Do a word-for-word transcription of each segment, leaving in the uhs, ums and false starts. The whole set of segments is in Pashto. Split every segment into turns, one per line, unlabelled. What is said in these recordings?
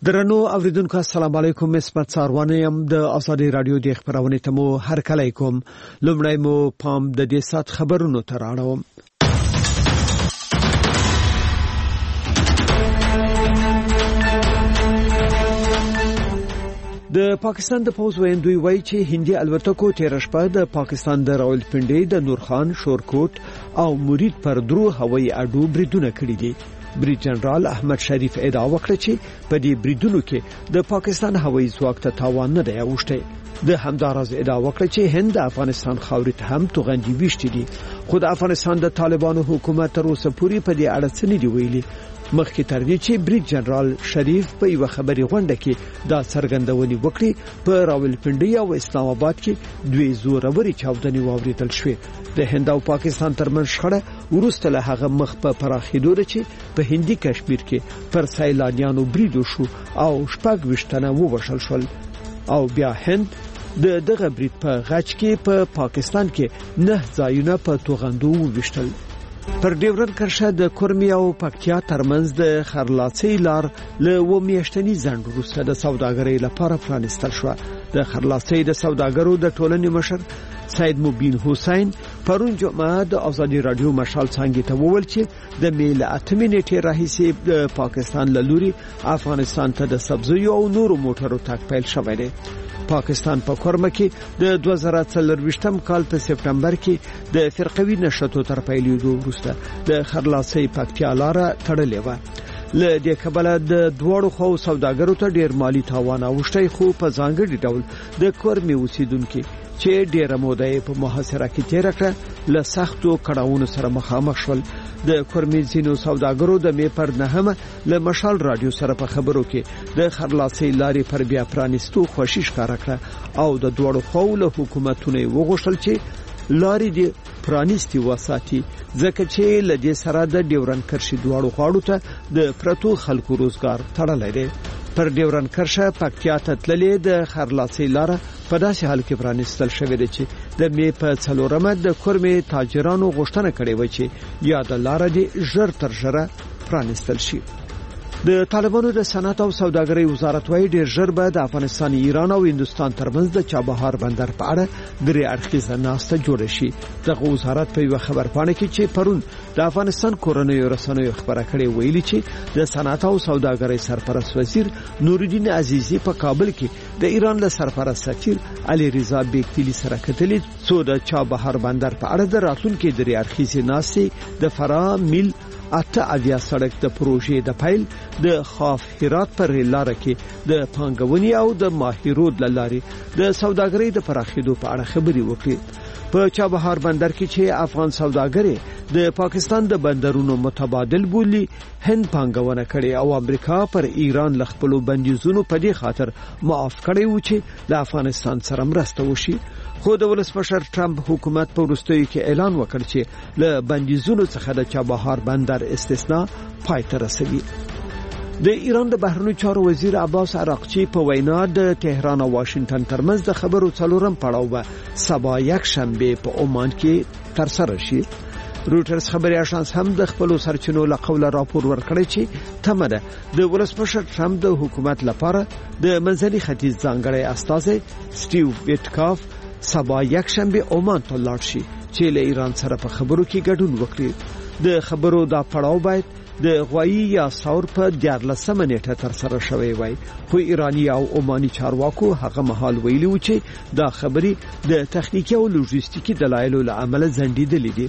درنو اوریدونکو السلام علیکم. اسمت ساروانه يم د ازادي رادیو د خبرونه تمو هر کله کوم. لومړی مو پام د دې سات خبرونو تراړم. د پاکستان د پوز ویندوی وایي چې هندي الوتکو تیر شپه د پاکستان د راولپنډي د نورخان شورکوټ او مرید پر درو هوایي اډو بریدونه کړی دي. بریډ جنرال احمد شریف ادعا وکړه چې په دې بریدونو کې د پاکستان هوایي ځواک ته تاوان نه دی اوښتی. د همدارز ادعا وکړه چې هند د افغانستان خاورې ته هم توغندي ویشتي دي، خو د افغانستان د طالبانو حکومت تر اوسه پورې په دې اړه څه نه دی ویلي. مخکې تر دې چې بریډ جنرال شریف په یو خبري غونډه کې دا څرګندونې وکړي، په راولپنډي او اسلام آباد کې دوی زوروري چاودنې واوریدل شوې. د هند او پاکستان ترمنځ شخړه ورسته له هغه مخ په پراخېدو ده چې په هندي کشمیر کې پر سیلانیانو بریدو شو او شپږ وشتنه ووشل شول او بیا هند د دغه برید په غچ کې په پا پاکستان کې نه ځایونه په توغندو ووشتل. پر ډیورن کرښه د کورمي او پکتیا ترمنځ د خرلاڅۍ لار له و میاشتنی ځند وروسته د سوداګرۍ لپاره پرانستل شو. د خرلاڅۍ د سوداګرو د ټولنې مشر سید مبین حسین پرون جمعه د ازادي رادیو مشال څنګه ته وویل چې د میل اتمې نیټې راهیسې د پاکستان له لوري افغانستان ته د سبزیو او نورو موټرو تګ پیل شوی دی. پاکستان په کورمه کې د دوه زره څلرويشتم کال په سپټمبر کې د فرقوي نشټو تر پیلېدو وروسته د خرلاڅۍ پکتیا لار تړلې و. له دې کبله د دوړو خو سوداګرو ته ډیر مالی تاوان اوښتی، خو په ځانګړي ډول د کورمي اوسیدونکو چې ډیره موده په محاصره کې تیر کړه له سختو کړهونو سره مخامخ شول. د کورمي زینو سوداګرو د می پر نهمه له مشال رادیو سره په خبرو کې د خرلاڅۍ لارې پر بیا پرانستو خوشی ښکارا کړه او د دوړو خو له حکومتونو وغوښتل چې لارې دې پرانیستي وساتي، ځکه چې لدې سره د ډیورن کرښې دواړو خواړو ته د پرتو خلکو روزګار تړلی دی. پر ډیورن کرښه پکتیا ته تللې د خرلاڅۍ لار په داسې حال کې پرانستل شوې ده چې د می په څلورمه د کورمي تاجرانو غوښتنه کړې و چې یا د لار دې ژر تر ژره پرانستل شي. د طالبانو د صنعت او سوداګرۍ وزارت وايي ډیر ژر به د افغانستان، ایران او هندستان ترمنځ د چابهار بندر په اړه درې اړخیزه ناسته جوړه شي. دغه وزارت په یو خبرپاڼه کې چې پرون د افغانستان کورنیو رسنیو خبره کړې ویلي چې د صنعت او سوداګرۍ سرپرست وزیر نورالدین عزیزی په کابل کې د ایران له سرپرست سفیر علي رضا بیگتلی سره کتلې څو د چابهار بندر په اړه د راتلونکو درې اړخیزه ناسته د فرا میل اته اویا سړک د پروژې د پیل د خاف هرات پر لار کې د پانګونې او د ماهیرود لارې د سوداګرۍ د پراخېدو په اړه خبري وکړي. په چابهار بندر کې چې افغان سوداګرې د پاکستان د بندرونو متبادل بولی هند پانګونه کړي او امریکا پر ایران لخپلو بندیزونو په دې خاطر معاف کړي و چې د افغانستان سره مرسته وشي. خو د ولسمشر ټرمپ حکومت په وروستیو کې اعلان وکړ چې له بندیزونو څخه د چابهار بندر استثناء پای ته رسوي. د ایران د بهرنیو چارو وزیر عباس عراقچی په وینا د تهران او واشنگټن ترمنځ د خبرو څلورم پړاو به سبا یک شنبه په عمان کې تر سره شي. روټرز خبري اژانس هم د خپل سرچینو له قوله راپور ورکړی چې تمه ده د ولسمشر ټرمپ د حکومت لپاره د منځني ختیځ ځانګړی استازی سټیو ویټکاف سبا یک شنبه عمان ته لاړ شي چې له ایران سره په خبرو کې ګډون وکړي. د خبرو دا پړاو باید د غوایی یا ثور په دیارلسمه نیټه تر سره شوی وای، خو ایرانی او عماني چارواکو هغه مهال ویلي و چې دا خبري د تخنیکی او لوجستیکي دلایلو له امله ځنډېدلې دي.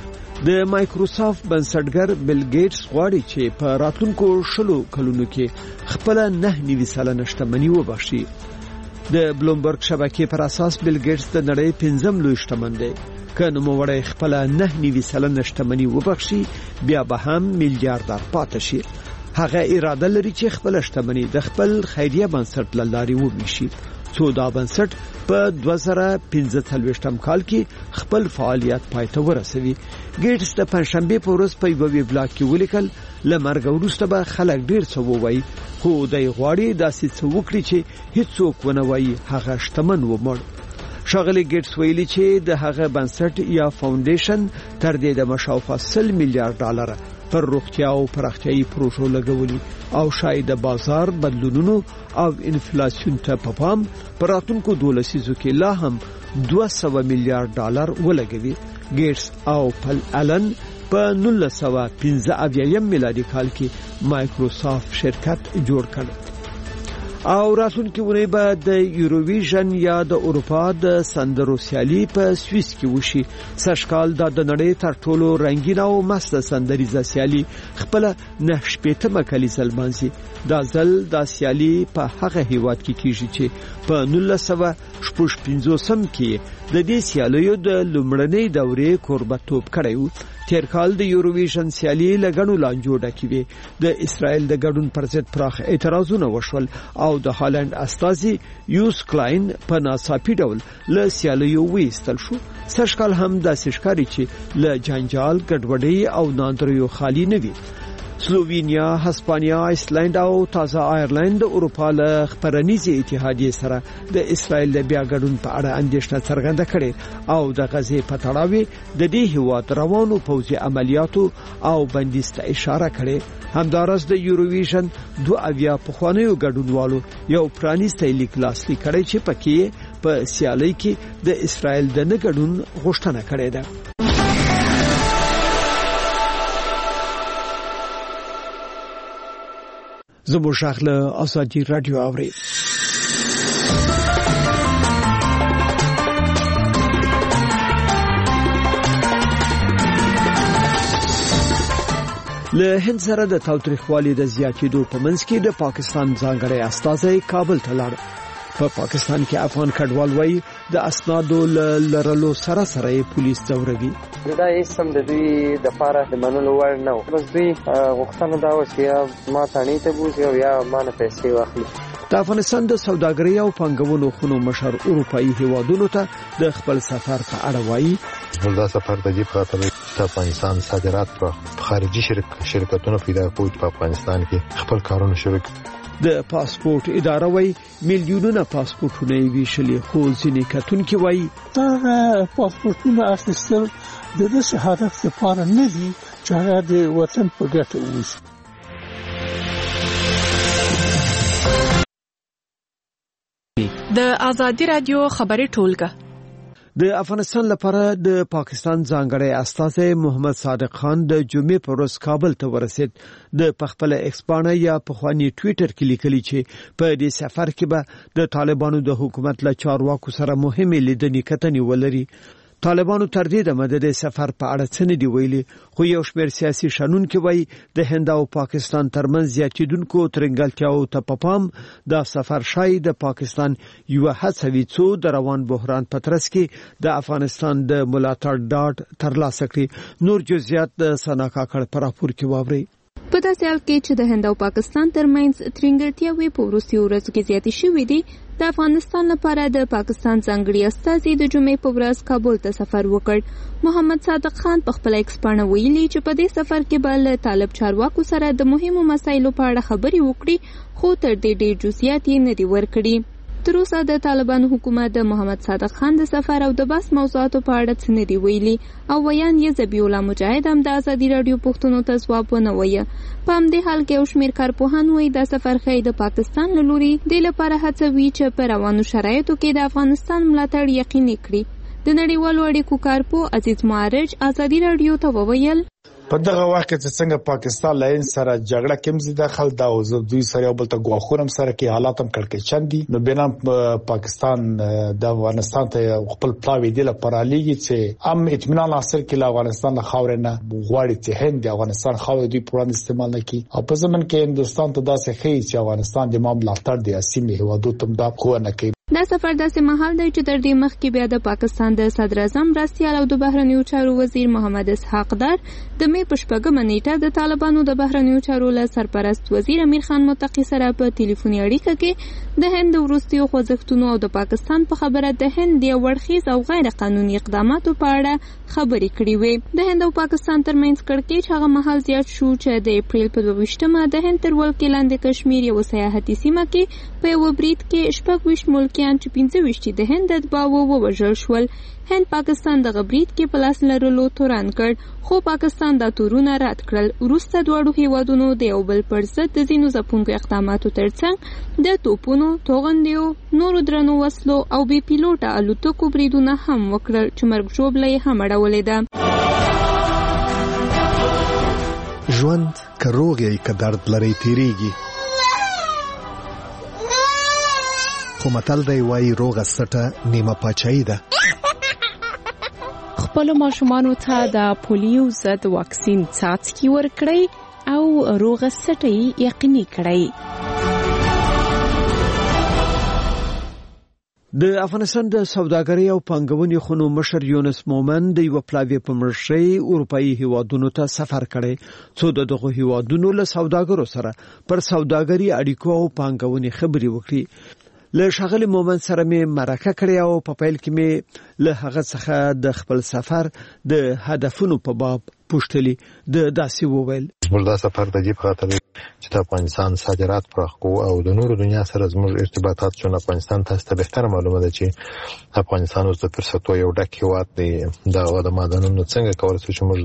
د مایکروسافت بنسټګر بیل ګیټس غواړي چې په راتلونکو شلو کلونو کې خپل نه نیوي سلنه شتمني وبخشي. د بلومبرګ شبکې پر اساس بیل ګیټس د نړۍ پنځم لوی شتمن دی. که نوموړی خپل نه نیوي سلنه شتمني وبخشي بیا به هم میلیاردر پاتې شي. هغه اراده لري چې خپل شتمني د خپل خیریه بنسټ له لارې وویشي. څو دا بنسټ په دوه زره پنځه څلوېښتم کال کې خپل فعالیت پای ته ورسوي. ګیټس د پنځشنبه په ورځ په یو ویبلاګ کې ولیکل له مرګ وروسته به خلک ډیر څه ووایي، خو دای غواړي داسې څه وکړي چې هیڅوک ونه وایي هغه شتمن و مړ. ښاغلي ګیټس ویلي چې د هغه بنسټ یا فاونډیشن تر دې د مشاوفه سل میلیارډ ډالر پر روغتیا او پراختیايي پروژو لګولي او شاید د بازار بدلونونو او انفلیسیون ته په پام پر راتلونکو دولسیزو کې لا هم دوه سوه میلیارډ ډالر ولګوي. ګیټس او پل الن په نولس سوه پنځه اویا میلادي کال کې مایکروسافت شرکت جوړ کړ. او راتلونکي ورځ به د یوروویژن یا د اروپا د سندرو سیالي په سویس کې وشي. سږکال د نړۍ تر ټولو رنگین او مست سندریزه سیالي خپل نه شپېتمه کلیزه لمانځي. دا ځل د سیالي په هغه هیواد کې کیږي چې په نولس سوه شپږ پنځوسم کې د دې سیالیو د لومړنۍ دورې کوربتوب کړی و. تیر کال د یوروویژن سیالي لګڼو لانجو ډکې وې. د اسرائیل د ګډون پر ضد پراخ اعتراضونه وشول او د هالند استازي یوس کلاین په ناڅاپي ډول له سیالیو وېستل شو. سږکال هم داسې ښکاري چې له جنجال ګډوډۍ او ناندریو خالی نه وي. سلووینیا، هسپانیا، ایسلند او تازه آیرلند د اروپا له خبرنیزې اتحادیې سره د اسرائیل د بیا ګډون په اړه اندېښنه څرګنده کړې او د غزې په تړاو د دې هیواد روانو پوځي عملیاتو او بندیز ته اشاره کړې. همدارس د یوروویژن دوه اویا پخوانیو ګډونوالو یو پرانیستی لیک لاسلیک کړی چې پکې په سیالۍ کې د اسرائیل د نه ګډون غوښتنه کړې ده. زموږ شاخله ازادي رادیو اوري. له هند سره د تاوتریخوالي د زیاتېدو په منځ کې د پاکستان ځانګړی استازی کابل ته لاړ. په پاکستان کې افغان کډوال وایي د اسنادو لرلو سره سره پولیس ځوروي.
دا یې سم د دوی د پاره د منلو وړ نه و. بس دوی غوښتنه دا و چې یا ما تانی ته بوزي او یا ما نه پیسې واخلي.
د افغانستان د سوداګرۍ او پانګونو خونو مشر اروپאי هیوادونو ته د خپل سفر په اړه وایي.
دا سفر د دې په اړه چې افغانستان صادرات په خارجي شرکتونو پیدا کوي په افغانستان کې خپل کارونه شروع
د پاسپورت اداره وایي میلیونونه پاسپورتونه ویشلې خو ځینې کتونکي وایي
دا پاسپورتونه اخیستل د دې هدف لپاره نه دي چې هغه د وطن په ګټه وشي.
د آزادي رادیو خبري ټولګه.
د افغانستان لپاره د پاکستان ځانګړی استازی محمد صادق خان د جمعې پر ورځ کابل ته ورسید. د پخپل ایکسپانه یا پخوانی ټوئیټر کې لیکلي چې په دې سفر کې به د طالبانو د حکومت له چارواکو سره مهمه لیدنې کتنې ولري. طالبانو تر دې د مدد سفر په اړه څه نه دی ویلي، خو یو شمېر سیاسي شنونکي وایي د هند او پاکستان ترمنځ زیاتېدونکو ترنګلتیاو ته په پام دا سفر شاید د پاکستان یو هڅه وي څو د روان بحران په ترڅ کې د افغانستان د ملاتړ ډاډ ترلاسه کړي. نور جزئیات د سنا کاکړ پر راپور کې واوري.
په داسې حال کې چې د هند او پاکستان ترمنځ ترنګلتیاوې په وروستیو ورځو کې زیاتې شوې دي، د افغانستان لپاره د پاکستان ځانګړي استازي د جمعې په ورځ کابل ته سفر وکړ. محمد صادق خان په خپل ایکس باندې ویلي چې په دې سفر کې به له طالب چارواکو سره د مهمو مسایلو په اړه خبرې وکړي، خو تر دې ډېر جزئیات یې نه دي ورکړي. تر اوسه د طالبانو حکومت د محمد صادق خان د سفر او د بس موضوعاتو په اړه څه نه دی ویلي او ویان یې ذبیح الله مجاهد هم د ازادي رادیو پښتنو ته ځواب ونه وایه. په همدې حال کې یو شمېر کارپوهان وایي دا سفر ښایي د پاکستان له لوري دې لپاره هڅوي چې په روانو شرایطو کې د افغانستان ملاتړ یقیني کړي. د نړیوالو اړیکو کارپو عزیز معرج ازادي رادیو ته وویل
په دغه وخت کې څنګه پاکستان لاین سره جګړه کوم زیاده خل دا او دوی سره یو بل ته غواخورم سره کې حالات هم کړکېچن دي. نو بنام پاکستان د افغانستان ته خپل پلاوی دی لپاره لګي چې ام اطمینان حاصل کړي افغانستان له خاورې نه غواړي چې هند د افغانستان خاورې دوی پران استعمال نه کړي او په زمن کې هندستان ته داسې خي چې افغانستان د مملکت د اسیمي هوادو تم دا خو نه کوي.
دا سفر داسې مهال دی چې تر دې مخکې بیا د پاکستان د صدر اعظم مرستیال او د بهرنیو چارو وزیر محمد اسحاق دار د مې په شپږمه نیټه د طالبانو د بهرنیو چارو له سرپرست وزیر امیر خان متقی سره په ټلیفوني اړیکه کې د هند وروستیو خوځښتونو او د پاکستان په خبره د هند یو وړخیز او غیر قانوني اقداماتو په اړه خبرې کړې وې. د هند او پاکستان ترمنځ کړکېچ هغه مهال زیات شو چې د اپریل په دوه ویشتمه د هند تر ولکې لاندې کشمیر یو سیاحتي سیمه کې په یو برید کې شپږ ویشت ملکي امریکایان چې پنځه ویشت د هند اتباعو ووژل شول. هند پاکستان د غبرید کې په لاس لرلو تورن کړ، خو پاکستان دا تورونه رد کړل. وروسته دواړو هیوادونو د یو بل پر ضد د ځینو ځپونکو اقداماتو ترڅنګ د توپونو، توغندیو، نورو درنو وسلو او بې پیلوټه الوتکو بریدونه هم وکړل چې مرګ ژوبله یې هم اړولې ده.
ژوند که روغ یې که درد لري تیریږي، خو متل دی وایي روغه سټه نیمه پاچاهي ده.
خپلو ماشومانو ته د پولیو ضد واکسین څاڅکي ورکړئ او روغه سټه یې یقیني کړئ.
د افغانستان د سوداګرۍ او پانګونې خونو مشر یونس مومن د یو پلاوی په مرشي اروپאי هیوادونو ته سفر کړي، څو د دغه هیوادونو له سوداګرو سره پر سوداګرۍ اړیکو او پانګونې خبري وکړي. له شاغلي مومن سره مې مرکه کړې او په پیل کې مې له هغه څخه د خپل سفر د هدفونو په باب پوښتلي. د داسې وویل
زموږ دا سفر د دې په خاطر چې د افغانستان صادرات پراخ کوو او د نورو دنیا سره زموږ ارتباطات چې افغانستان تاسو ته بهتر معلومه ده چې افغانستان اوس د فرصتو یو ډک هیواد دی. دا د معدنونو څنګه کولای شو چې موږ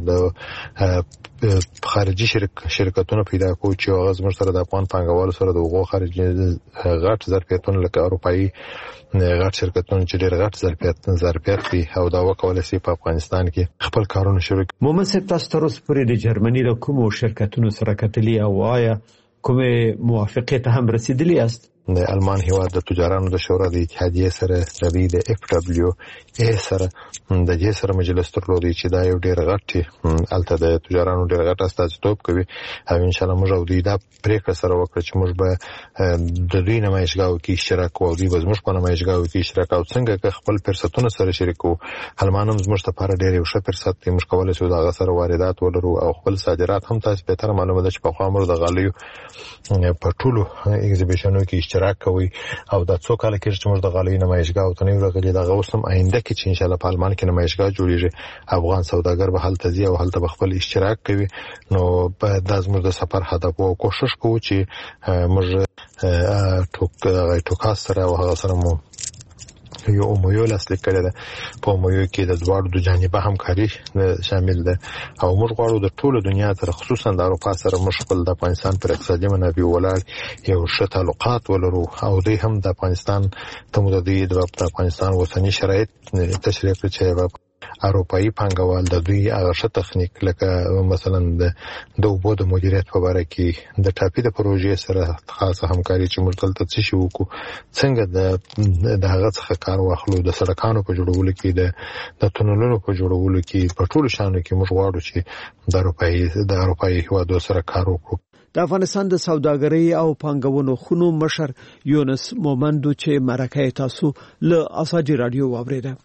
د خارجي شرک شرکتونو پیدا کوو چې هغه زموږ سره د افغان پانګوالو سره د وغو خارجي غټ ظرفیتونه لکه اروپאי غټ شرکتونه چې ډېر غټ ظرفیت ظرفیت دي او دا وکولای شي په افغانستان کې خپل کارونه شروع کړي.
مومن صاحب تاسو تر اوسه پورې د جرمني د کومو شرکتونو سره کتلي او آیا کومه موافقه ته هم رسیدلی است؟
د المان هیواد د تجارانو د شورا د اتحادیې سره د د اف دبليو ای سره د دې سره مجلس درلودي چې دا یو ډېر غټ الته د تجارانو ډېر غټ استازیتوب کوي او ان شاء الله موږ او د پریکړه سره وکړو چې موږ به د دوی نمایشګاو کې اشتراک کوو، دوی به زموږ په نمایشګاو کې اشتراک او څنګه خپل فرصتونه سره شریکو. المان هم زموږ لپاره ډېر یو ښه فرصت دی، موږ کولای شو دا سره واردات ولرو او خپل صادرات هم تاسو به تر معلومه ده چې په خامر د غالیو په ټولو ایگزیبیشنونو کې اشتراک کوي او دا څو کال کې چې موږ د غالۍ نمایشګاو ته نه ورغلي دا غوسم آینده کې چې ان شاء الله په المان کې نمایشګاه جوړیږي افغان سوداګر به هلته ځي او هلته به خپل اشتراک کوي. نو په د زموږ د سفر هدف او کوشش کوو چې موږ ټوک ټوکاس سره او هغه سره مو یو اومویو لاسلیک کړی ده. په اومویو کې د دواړو د جانبه همکاري شامل ده او موږ غواړو د ټولو دنیا سره خصوصا د اروپا سره موږ خپل د افغانستان پر اقتصادي منابع ولاړ یو ښه تعلقات ولرو او دوی هم د افغانستان ته مو د افغانستان اوسني شرایط تشریح کړي چې اروپאי پانګوال د دوی هغه ښه تخنیک لکه مثلا د اوبو د مدیریت په اړه کې د ټاپي د پروژې سره خاصه همکاري چې موږ دلته څه شو وکړو، څنګه د د هغه څخه کار واخلو، د سړکانو په جوړولو کې د د تونلونو په جوړولو کې په ټولو شانو کې موږ غواړو چې د اروپאי د اروپאי هیوادو سره کار وکړو.
د افغانستان د سوداګرۍ او پانګونو خونو مشر یونس مومن دو چې مرکه تاسو له اساجي رادیو واوریده.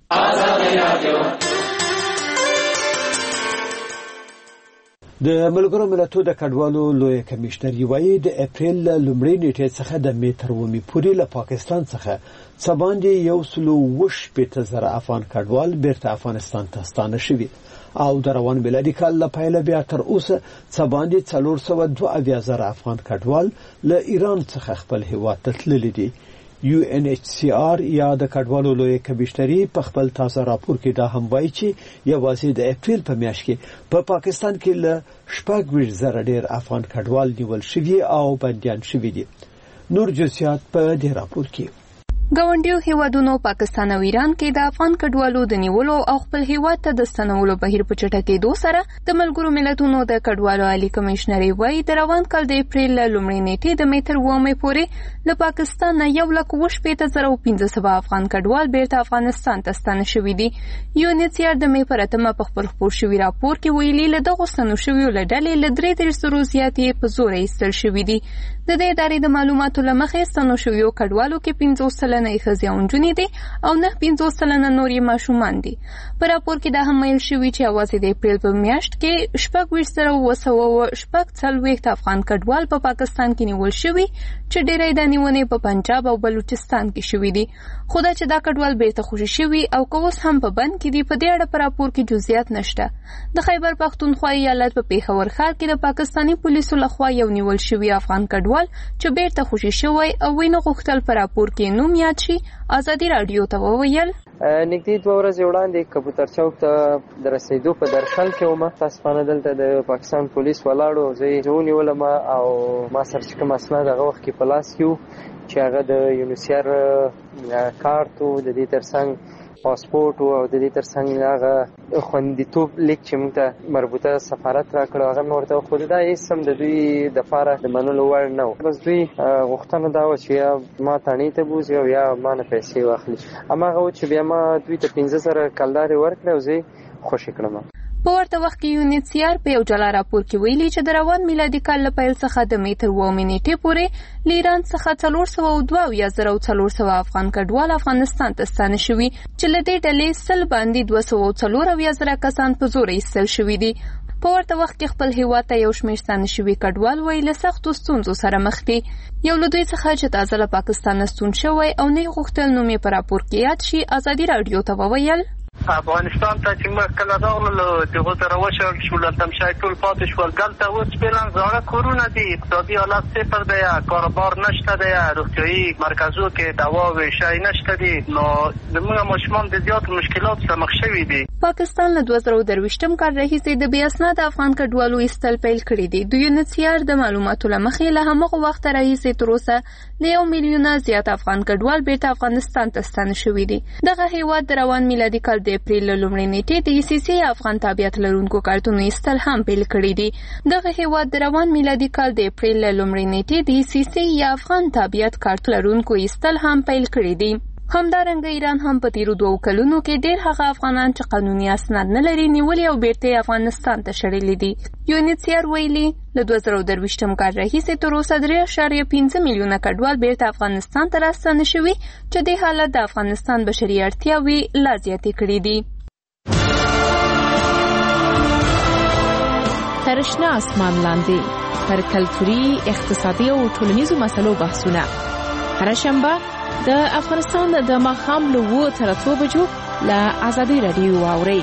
د ملګرو ملتونو د کډوالو لوی کمشنر یوایي د اپریل لومړۍ نیټې څخه د میتر ومي پورې له پاکستان څخه سباندې یو سلو وش پېته زره افغان کډوال بیرته افغانستان ته ستانه شوي او د روان میلادي کال له پیله بیا تر اوسه سباندې څلور سوه دوه اویا زره افغان کډوال له ایران څخه خپل هیواد ته تللي دي. یو ان ایچ سی آر یا د کډوالو لوی کمشنري په خپل تازه راپور کې دا هم وایي چې یوازې د اپریل په میاشت کې په پاکستان کې له شپږ ویشت زره ډېر افغان کډوال نیول شوي او بندیان شوي دي. نور جزئیات په دې راپور کې.
ګاونډیو هیوادونو پاکستان او ایران کې د افغان کډوالو د نیولو او خپل هیواد ته د ستنولو بهیر په چټکېدو سره د ملګرو ملتونو د کډوالو عالی کمشنري وايي د روان کال د اپریل لومړۍ نیټې د میتر ومه پورې له پاکستان نه یو لک اووه شپېته زره او پنځه سوه افغان کډوال بیرته افغانستان ته ستانه شوي دي. یو ان ایچ سی آر د مې پر اتمه په خپل خپور شوي راپور کې ویلي له دغو ستنو شویو له ډلې له درې دېرش زرو زیاتې په زور ایستل شوي دي. د دې ادارې د معلوماتو له مخې ستنو شویو کډوالو کې پنځوس سلنه یې ښځې او نجونې دي او نه پنځوس سلنه نور یې ماشومان دي. په راپور کې دا هم ویل شوي چې یوازې د اپریل په میاشت کې شپږ ویشت زره اووه سوه شپږ څلوېښت افغان کډوال په پاکستان کې نیول شوي چې ډېری دا نیونې په پنجاب او بلوچستان کې شوي دي. خو دا چې دا کډوال بیرته خوشي شوي او که اوس هم په بند کې دي په دې اړه په راپور کې جزئیات نشته. د خیبر پښتونخوا ایالت په پیښور ښار کې د پاکستاني پولیسو لخوا یو نیول شوي افغان کډوال چې بیرته خوشي شوی او وینه غوښتل په راپور کې نوم یاد شي ازادي رادیو ته وویل
نږدې دوه ورځې وړاندې کبوتر چوک ته د رسیدو په درشل کې ومه تاسفانه دلته د پاکستان پولیس ولاړو زه یې ونیولم او ما سره چې کوم اسناد هغه وخت کې په لاس کې وو چې هغه د یونیسیر کارت و د دې ترڅنګ پاسپورت او د دې ترڅنګ هغه خوندیتوب لیک چې موږ ته مربوطه سفارت راکړو هغه مې ورته وښود. دا هېڅ هم د دوی دپاره د منلو وړ نه و. بس دوی غوښتنه دا وه چې یا ما تڼۍ ته بوځي او یا ما نه پیسې واخلي. هماغه و چې بیا ما دوی ته پنځه زره کلدارې ورکړې او زه یې خوشې کړم.
په ورته وخت کې یونیسیر په یو جلا راپور کې ویلي چې د روان میلادي کال له پیل څخه د مې تر اووه نیټې پورې له ایران څخه څلور سوه او دوه اویا زره او څلور سوه افغان کډوال افغانستان ته ستانه شوي چې له دې ډلې سل باندې دوه سوه او څلور اویا زره کسان په زور ایستل شوي دي. په ورته وخت کې خپل هیواد ته یو شمېر ستانه شوي کډوال وایي له سختو ستونزو سره مخ دي. یو له دوی څخه چې تازه له پاکستان نه ستون شوی او نه یې غوښتل نوم یې په راپور کې یاد شي ازادي رادیو ته وویل
افغانستان ته چې موږ کله راغلو دغه سره وشل شول تمشای ټول پاتې شول دلته اوس فعلا زاړه کورونه دي اقتصادي حالت صفر دی کاروبار نشته دی روغتیایي مرکزو کې دوا او شی نشته دي نو زموږ ماشومان د زیات مشکلات سره مخ شوي دي.
پاکستان له دوه زره او درویشتم کال راهیسې د بې اسناده افغان کډوالو ایستل پیل کړي دي. د یونیسیر د معلوماتو له مخې له هماغه وخته راهیسې تر اوسه له یو میلیونه زیات افغان کډوال بیرته افغانستان ته ستانه شوي دي. دغه هیواد د روان میلادي کال د اپریل له لومړۍ نیټې د ای سی سی افغان تابعیت لرونکو کارتونو ایستل هم پیل کړي دي. دغه هیواد د روان میلادي کال د اپریل له لومړۍ نیټې د ای سی سی یا افغان تابعیت کارت لرونکو ایستل هم پیل کړي دي. همدارنګه ایران هم په تیرو دوو کلونو کې ډېر هغه افغانان چې قانوني اسناد نه لري نیولي او بیرته افغانستان ته شړلي دي. یونیسیر ویلي له دوه زره او درویشتم کال راهیسې تر اوسه درې اعشاریه پنځه میلیونه کډوال بیرته افغانستان ته راستانه شوي چې دې حالت د افغانستان بشري اړتیاوې لا زیاتې کړي دي.
ترشنا اسمان لاندې پر کلتوري اقتصادي او ټولنیزو مسلو بحثونه هر شنبه د افغانستان د ماښام له اووه تر اتو بجو له ازادي رادیو واورئ.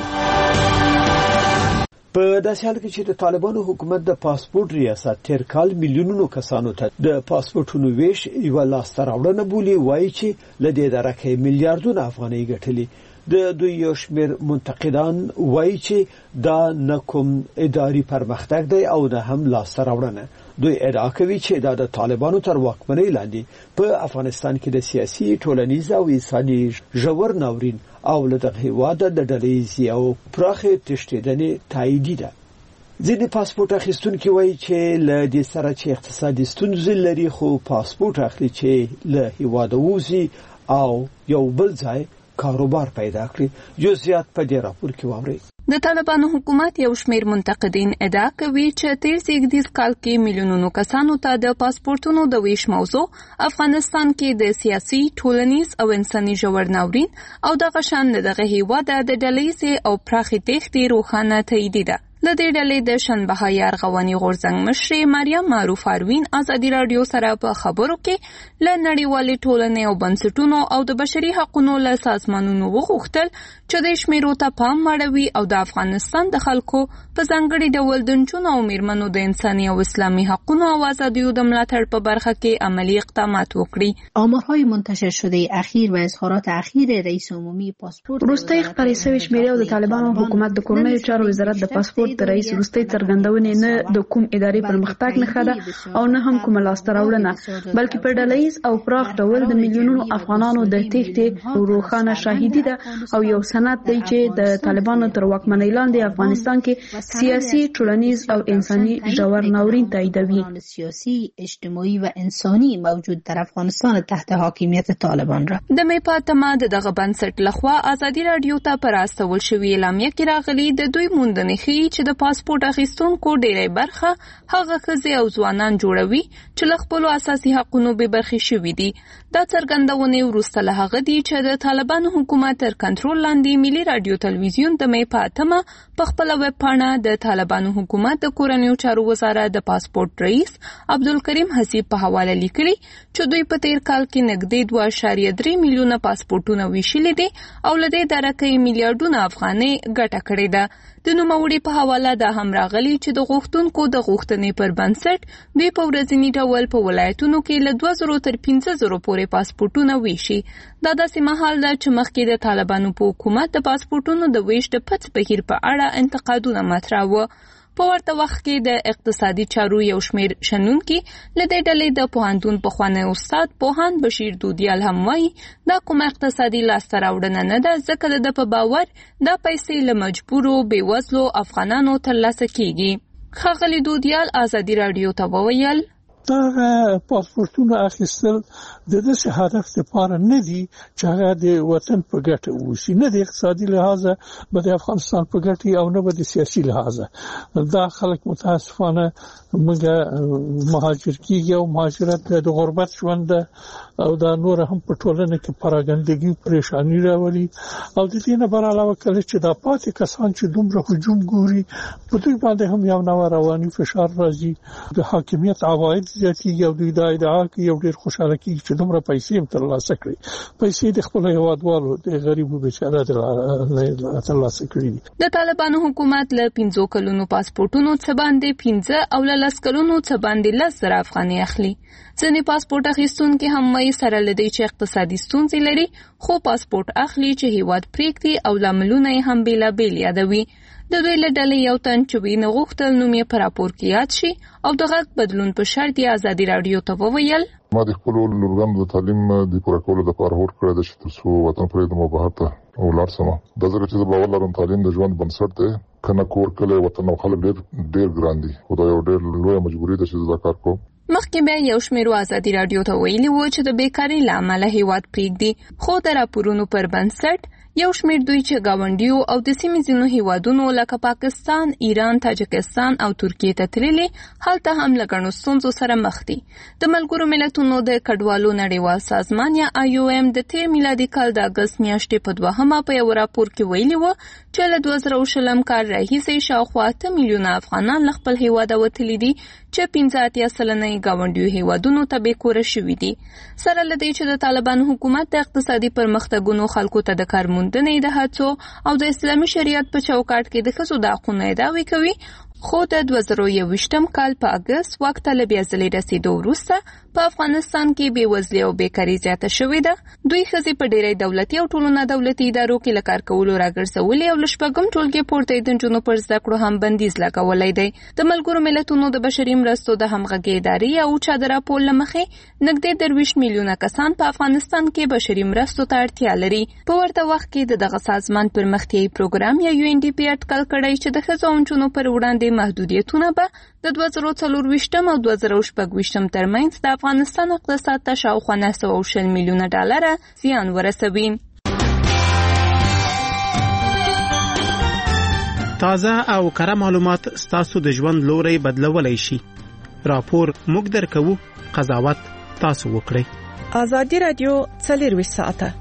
په داسې حال کې چې د طالبانو حکومت د پاسپورت ریاست تیر کال میلیونونو کسانو ته د پاسپورتونو ویش یوه لاسته راوړنه بولي وایي چې له دې درکه میلیارډونه افغانۍ ګټلي. د دوی یو شمېر منتقدان وایي چې دا نه کوم اداري پرمختګ دی او نه هم لاسته راوړنه. دوی ادعا کوي چې دا د طالبانو تر واکمنۍ لاندې په افغانستان کې د سیاسي ټولنیز او انساني ژور ناورین او له دغه هېواده د ډلهییزې او پراخې تښتېدنې تاییدي ده. ځینې پاسپورت اخیستونکي وایي چې له دې سره چې اقتصادي ستونزې لري خو پاسپورت اخلي چې له هېواده ووځي او یو بل ځای کاروبار پیدا کړي. جزئیات په دې راپور کې واورئ.
د طالبانو حکومت یو شمېر منتقدین ادعا کوي چې تیر زیږدیز کال کې میلیونونو کسانو ته د پاسپورتونو د ویش موضوع افغانستان کې د سیاسي ټولنیز او انساني ژور ناورین او دغه شان دغه هیواده د ډلهییزې او پراخې تېښتې روښانه تاییدي ده. د دې ډلې د شنبهه ارغواني غورځنګ مشرې مریم معروف اروین ازادي رادیو سره په خبرو کې له نړیوالې ټولنې او بنسټونو او د بشري حقوقو له سازمانونو وغوښتل چې د شمیرو ته پام واړوي او د افغانستان د خلکو په ځانګړي ډول د نجونو او میرمنو د انساني او اسلامي حقوقو او آزادیو د ملاتړ په برخه کې عملی اقدامات وکړي.
آمارهای منتشر شده اخیر و اظهارات اخیر رئیس عمومی پاسپورت
وروستۍ خپرې شوې شمیرې او د طالبانو حکومت د کورنیو چارو وزارت د پاسپورت د رئیس وروستۍ څرګندونې نه د کوم اداري پرمختګ نه ده او نه هم کومه لاسته راوړنه بلکې په ډلهییز او پراخ ډول د میلیونونو افغانانو د تېښتې روښانه شاهدي ده او یو سند دی چې د طالبانو تر واکمنۍ لاندې افغانستان کې سیاسي ټولنیز او انساني ژور ناورین تاییدوي.
سیاسي اجتماعي و انساني موجود در افغانستان تحت حاکمیت طالبان را
د مې په اتمه د دغه بنسټ لخوا ازادي رادیو ته پر استول شوې اعلامیه کې راغلي د دوی موندنې ښیي چې د پاسپورت اخیستونکو ډېری برخه هغه ښځې او ځوانان جوړوي چې له خپلو اساسي حقونو بې برخې شوي دي. دا څرګندونې وروسته له هغه دي چې د طالبانو حکومت تر کنټرول لاندې ملي رادیو تلویزیون د مې په اتمه په خپله ویب پاڼه د طالبانو حکومت د کورنیو چارو وزارت د پاسپورت رئیس عبدالکریم حسیب په حواله لیکلي چې دوی په تیر کال کې نږدې دوه اعشاریه درې میلیونه پاسپورتونه ویشلي دي او له دې درکه یې میلیارډونه افغانۍ ګټه کړې ده. د نوموړي په حواله حواله دا هم راغلي چې د غوښتونکو د غوښتنې پر بنسټ دوی په ورځني ډول په ولایتونو کې له دوه زره تر پنځه زره پورې پاسپورټونه ویشي. دا داسې مهال ده چې مخکې د طالبانو په حکومت د پاسپورټونو د ویش د پڅ بهیر په اړه انتقادونه مطرح وو. په ورته وخت کې د اقتصادي چارو یو شمېر شنونکي له دې ډلې د پوهنتون پخوانی استاد پوهاند بشیر دودیال هم وایي دا کومه اقتصادي لاسته راوړنه نه ده، ځکه د ده په باور دا پیسې له مجبورو بېوزلو افغانانو ترلاسه کیږي. ښاغلي دودیال ازادي راډیو ته وویل
دا پاسپورټونه اخیستل د دې هدف لپاره نه دي چې هغه د وطن په ګټه وشي، نه د اقتصادي لحاظه به د افغانستان په ګټه او نه به د سیاسي لحاظه. دا خلک متاسفانه موږ مهاجر کیږي او مهاجرت د غربت ژوند او دا نور هم په ټولنه کې پراګندګي پریشانی راولي او د دې نه بر علاوه کله چې دا پاتې کسان چې دومره هجوم ګوري په دوی باندې هم یو نو رواني فشار راځي، د حاکمیت عواید زیاتیږي او دوی دا ادعا کوي یو ډېر خوشاله کیږي چې دومره پیسې هم ترلاسه کړي. پیسې د خپل هیوادوالو د غریبو بچاره ترلاسه کړي دي.
د طالبانو حکومت له پنځو کلونو پاسپورټونو څخه باندې پنځه او له لس کلونو څخه باندې لس زره افغانۍ اخلي. ځینې پاسپورټ اخیستونکي هم وایي سره له دې چې اقتصادي ستونزې لري خو پاسپورټ اخلي چې هیواد پرېږدي او لاملونه یې هم بېلابېل یادوي. د دوی له ډلې یو تن چې وینه غوښتل نوم یې په راپور کې یاد شي او د غږ بدلون په شرط یې ازادي راډیو ته وویل
ما د خپل لورګانو د تعلیم د پوره کولو لپاره هوډ کړی دی چې ترڅو وطن پرېږدم او بهر ته ولاړ شم. دا ځکه چې زه باور لرم تعلیم د ژوند بنسټ دی، که نه کور کلی وطن او خلک ډېر ډېر ګران دي، خو دا یو ډېر لویه مجبوري ده چې زه دا کار کوم.
مخکې بیا یو شمېر ازادي راډیو ته ویلي وو چې د بیکارۍ له امله هیواد پرېږدي، خو د راپورونو پر بنسټ یو شمېر دوی چې ګاونډیو او د سیمې ځینو هیوادونو لکه پاکستان، ایران، تاجکستان او ترکیې ته تللي هلته هم له ګڼو ستونزو سره مخ دي. د ملګرو ملتونو د کډوالو نړیوال سازمان یا آی او ایم د تیر میلادي کال د اګست میاشتې په دوهمه په یو راپور کې ویلي وو چې له دوه زره شلم کال راهیسې شاوخوا اته میلیونه افغانان له خپل هیواده وتلي دي چې پنځه اتیا سلنه یې ګاونډیو هیوادونو ته بېکوره شوي دي. سره له دې چې د طالبانو حکومت د اقتصادي پرمختګونو خلکو ته د کارموندنې د هڅو او د اسلامي شریعت په چوکاټ کې د ښځو د حقونو ادعاوې کوي، خو د دوه زره یوویشتم کال په اګست واک ته له بیا ځلې رسېدو وروسته په افغانستان کې بېوزلي او بیکاري زیاته شوې ده. دوی ښځې په ډېری دولتي او ټولو نادولتي ادارو کې له کار کولو راګرځولې او له شپږم ټولګې پورته د نجونو پر زده کړو هم بندیز لګولی دی. د ملګرو ملتونو د بشري مرستو د همغږۍ ادارې او اوچا د راپور له مخې نږدې درویشت میلیونه کسان په افغانستان کې بشري مرستو ته اړتیا لري. په ورته وخت کې د دغه سازمان پرمختیایي پروګرام یا یو ان ډي پي اټکل کړی چې د ښځو او نجونو پر وړاندې محدودیتونه به د دوه زره څلرویشتم او دوه زره شپږویشتم ترمنځ د افغانستان اقتصاد ته شاوخوا نهه سوه او شل میلیونه ډالره زیان ورسوي.
تازه او کره معلومات ستاسو د ژوند لوري بدلولای شي. راپور موږ درکوو، قضاوت تاسو وکړئ.
ازادي راډیو څلرویشت ساعته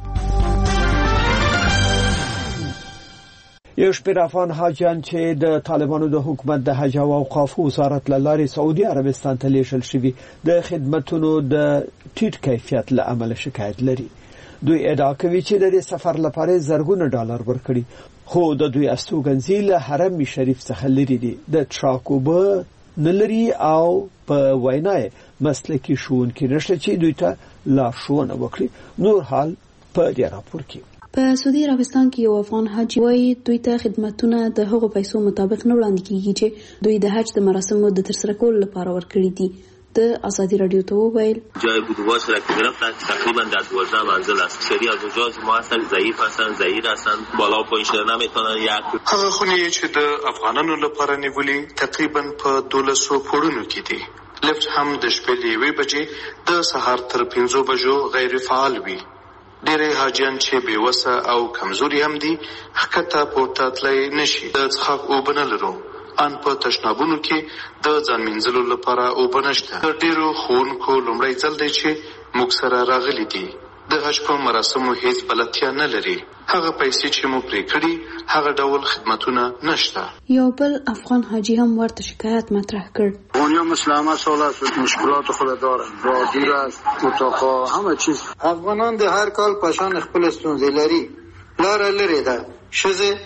یو شمېر افغان حاجیان چې د طالبانو د حکومت د حج او اوقاف وزارت له لارې سعودي عربستان ته لیږل شوي د خدماتو د ټیټ کیفیت له امله شکایت لري. دوی ادعا کوي چې د دې سفر لپاره زرګونه ډالر ورکړي، خو د دوی استوګنځي له حرم شریف څخه لري دي، د ټراکوبه نه لري او په وینای مسلکي ښوونکي نشته چې دوی ته لارښوونه وکړي. نور حال په دې راپور کې.
په سعودي عربستان کې یو افغان حاجی وایي دوی ته خدماتونه د هغو پیسو مطابق نه وړاندې کیږي چې دوی د حج د مراسمو د ترسره کولو لپاره ورکړي دي. د ازادی رادیو ته وویل
جای بودواش را که گرفتن تقریبا در دوازده منزل است. خیلی از اونجا ما هستن ضعیف هستن، ضعیف هستن، بالا و پایین شدن نمیتونن. یک
هغه خونې چې د افغانانو لپاره نیولې تقریبا په دولسو پوړونو کې دي. لفټ هم د شپې له یوې بجې د سهار تر پنځو بجو غیر فعال وي. ډېری حاجیان چې بېوسه او کمزوري هم دي ښکته پورته تللی نشي. د څښاک اوبه نه لرو، ان په تشنابونو کې د ځان مینځلو لپاره اوبه نشته. د ډېرو ښوونکو لومړی ځل دی چې موږ سره راغلي دي. د حج په مراسمو هیڅ بلدتیا نه لري. هغه پیسې چې مو پرې کړي هغه ډول خدمتونه نشته.
یو بل افغان حاجی هم ورته شکایت مطرح کړ.
دنیا مسلمه سال است، مشکلات خود داره، رادیر است، اتاقا، همه چیز. افغانان د هر کال پشان خپل ستونزې لري. لاره لري ده. ښځې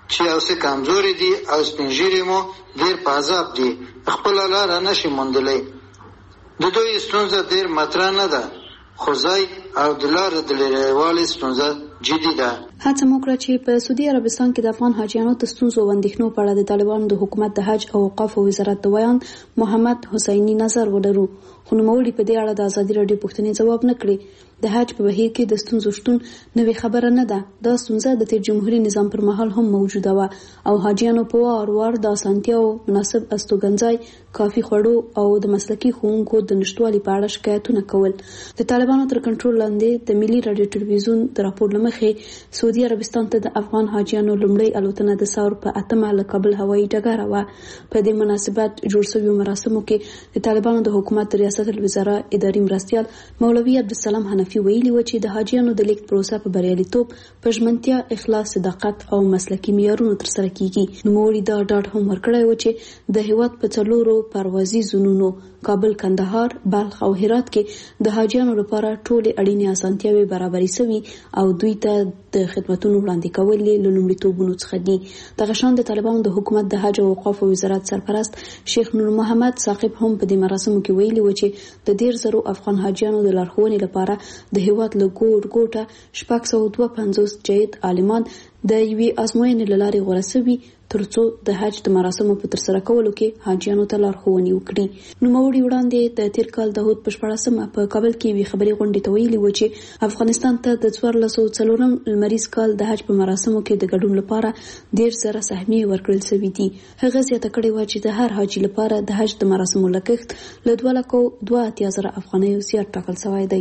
چې اوسه کمزوري دي او سپینږیري مو ډیر په عذاب دي، خپل لار نشي موندلای. د دوی ستونزه ډیر مطرح نه ده، خو ځای او د لار د لرېوالي ستونزه جدي ده.
هڅه وکړه چې په سعودي عربستان کې د افغان حاجیانو د ستونزو او اندېښنو په اړه د طالبانو د حکومت د حج او اوقافو وزارت د ویان محمد حسیني نظر ولرو، خو نوموړي په دې اړه د ازادي راډیو پوښتنې ځواب نه کړی. د حج په بهیر کې د ستونزو شتون نوې خبره نه ده. دا ستونزه د تیر جمهوریت نظام پر مهال هم موجوده و او حاجیانو په وار وار د اسانتیاو، مناسب استوګنځای، کافي خوړو او د مسلکي ښوونکو د نشټوالي په اړه شکایتونه کول. د طالبانو تر کنټرول لاندې د ملي راډیو ټلویزیون د راپور له مخې سعودي عربستان ته د افغان حاجیانو لومړی الوتنه د ساور په اتمه له کابل هوایي ډګره وه. په دې مناسبت جوړ شویو مراسمو کې د طالبانو د حکومت ریاست الوزرا اداري مرستیال مولوي عبدالسلام حنفي ویلي و چې د حاجیانو د لیږد پروسه په بریالیتوب، په ژمنتیا، اخلاص، صداقت او مسلکي معیارونو ترسره کیږي. نوموړي دا ډاډ هم ورکړی و چې د هیواد په څلورو پروازي زونونو کابل، کندهار، بلخ او هرات کې د حاجیانو لپاره ټولې اړینې اسانتیاوې برابرې شوي او دوی ته د خدماتونو وړاندې کول له لومړیتوبونو څخه دي. دغه شان د طالبانو د حکومت د حج او اوقافو وزارت سرپرست شیخ نور محمد ثاقب هم په دې مراسمو کې ویلي و چې د ډیر زرو افغان حاجیانو د لارښوونې لپاره د هیواد له ګوټ ګوټه شپږ سوه دوه پنځوس جید عالمان د یوې ازموینې له لارې غوره شوي ترڅو د حج د مراسمو په ترسره کولو کې حاجیانو ته لارښوونې وکړي. نوموړي وړاندې د تیر کال د هود په شپاړسمه په کابل کې یوې خبري غونډې ته ویلي و چې افغانستان ته د څوارلس سوه څلورم لمریز کال د حج په مراسمو کې د ګډون لپاره ډیر زره سهمیې ورکړل شوي دي. هغه زیاته کړې وه چې د هر حاجي لپاره د حج د مراسمو لګښت له دوه لکو دوه اتیا زره افغانیو زیات ټاکل شوی دی.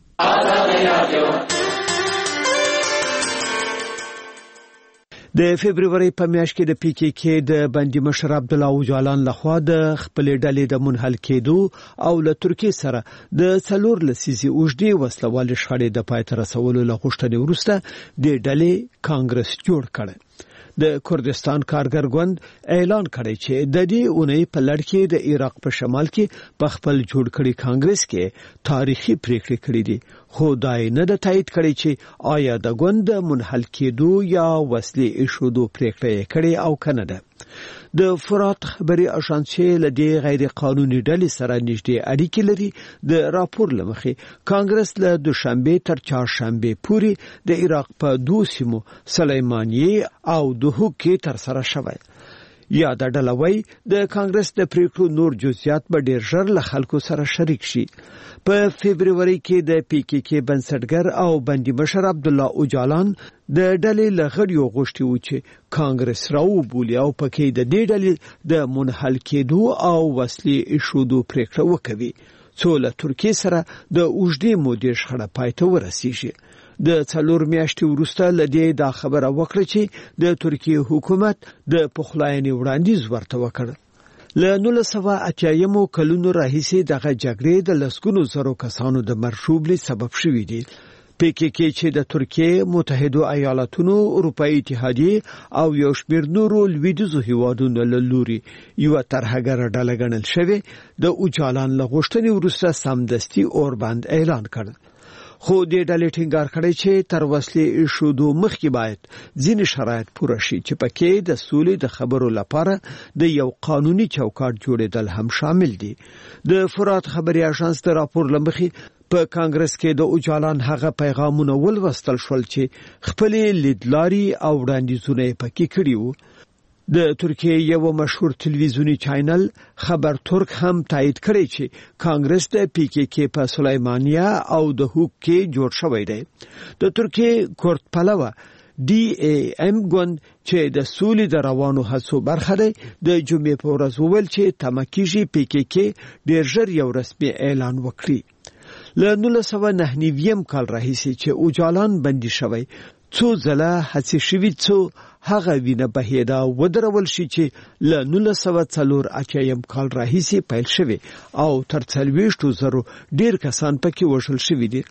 د فبرवरी په میاشت کې د پی کې کې د بندي مشر عبد الله اوجالان لخوا د خپل ډلې د منحل کېدو او له ترکیه سره د څلور لسیزې اوږدې وسلوالې شخړې د پای ته رسولو له غوښتنې وروسته د ډلې کانګرس جوړ کړ. د کردستان کارګر ګوند اعلان کړی چې د دې اونۍ په لړ کې د عراق په شمال کې په خپل جوړ کړي کانګرس کې تاریخي پریکړې کړې دي، خو دا نه د تایید کړي چې آیا د ګوند منحل کېدو یا وسلې ایښودو پریکړه کړې او کنه ده. د فرات خبري اژانسي له دې غیر قانوني ډلې سره نږدې اړیکې لري. د راپور لمخې کانګرس له دوشنبه تر چهارشنبه پورې د عراق په دوه سیمو سلیمانیه او دوهوک کې تر سره شوی. یا د ډلوي د کانګرس د پریکړو نور جزئیات به ډیر ژر له خلکو سره شریک شي. په فبرवरी کې د پی کې کې بنسټګر او بندي مشر عبد الله اوجالان د ډلې لغړیو غوښتي و چې کانګرس راو بولی او پکې د دې ډلې د منحل کېدو او وسلې ایښودو پریکړه وکړي، څو له ترکیه سره د اوږدې مودې شخړه پای ته ورسیږي. د څلور میاشتې وروسته لدې دا خبره وکړه چې د ترکیه حکومت د پخلاینې وړاندیز ورته وکړ. له نولس سوه اتیایمو کلونو راهیسې دغه جګړې د لسګونو زرو کسانو د مرشوبلي سبب شوې دي. پی کې کې چې د ترکیه، متحده ایالاتونو، اروپایي اتحادیه او یو شمېر نورو لویدیځو هیوادونو له لوري یوه ترهګره ډله ګڼل شوې، د اوجالان له غوښتنې وروسته سمدستي اوربند اعلان کړ. خو د ډلې ټینګار کړی چې تر وسلې ایښودو مخکې باید ځینې شرایط پوره شي چې پکې د سولې د خبرو لپاره د یو قانوني چوکاټ جوړېدل هم شامل دي. د فرات خبري اژانس د راپور لمخې په کانګرس کې د اوجالان هغه پیغامونه ولوستل شول چې خپل لیدلاري او وړاندیزونه پکې کړي وو. د ترکیه یو مشهور تلویزیونی چینل خبر ترک هم تایید کړی چې کانګرس د پی کې کې په سلیمانیه او د هوک کې جوړ شوی دی. د ترکیه کورد پلوه ډي اي ام ګوند چې د سولې د روانو هڅو برخه دی، د جمعې په ورځ وویل چې تمکیږي پی کې کې ډېر ژر یو رسمي اعلان وکړي. له نولس سوه نهه نوي کال راهیسې چې اوجالان بندي شوی، څو ځله هڅې شوي څو هغه وینه بهیدا ودرول شي چې له نولس سوه څلور اتیایم کال راهیسې پیل شوی او تر څلوېښتو زرو ډیر کسان پکې وژل شوي دي.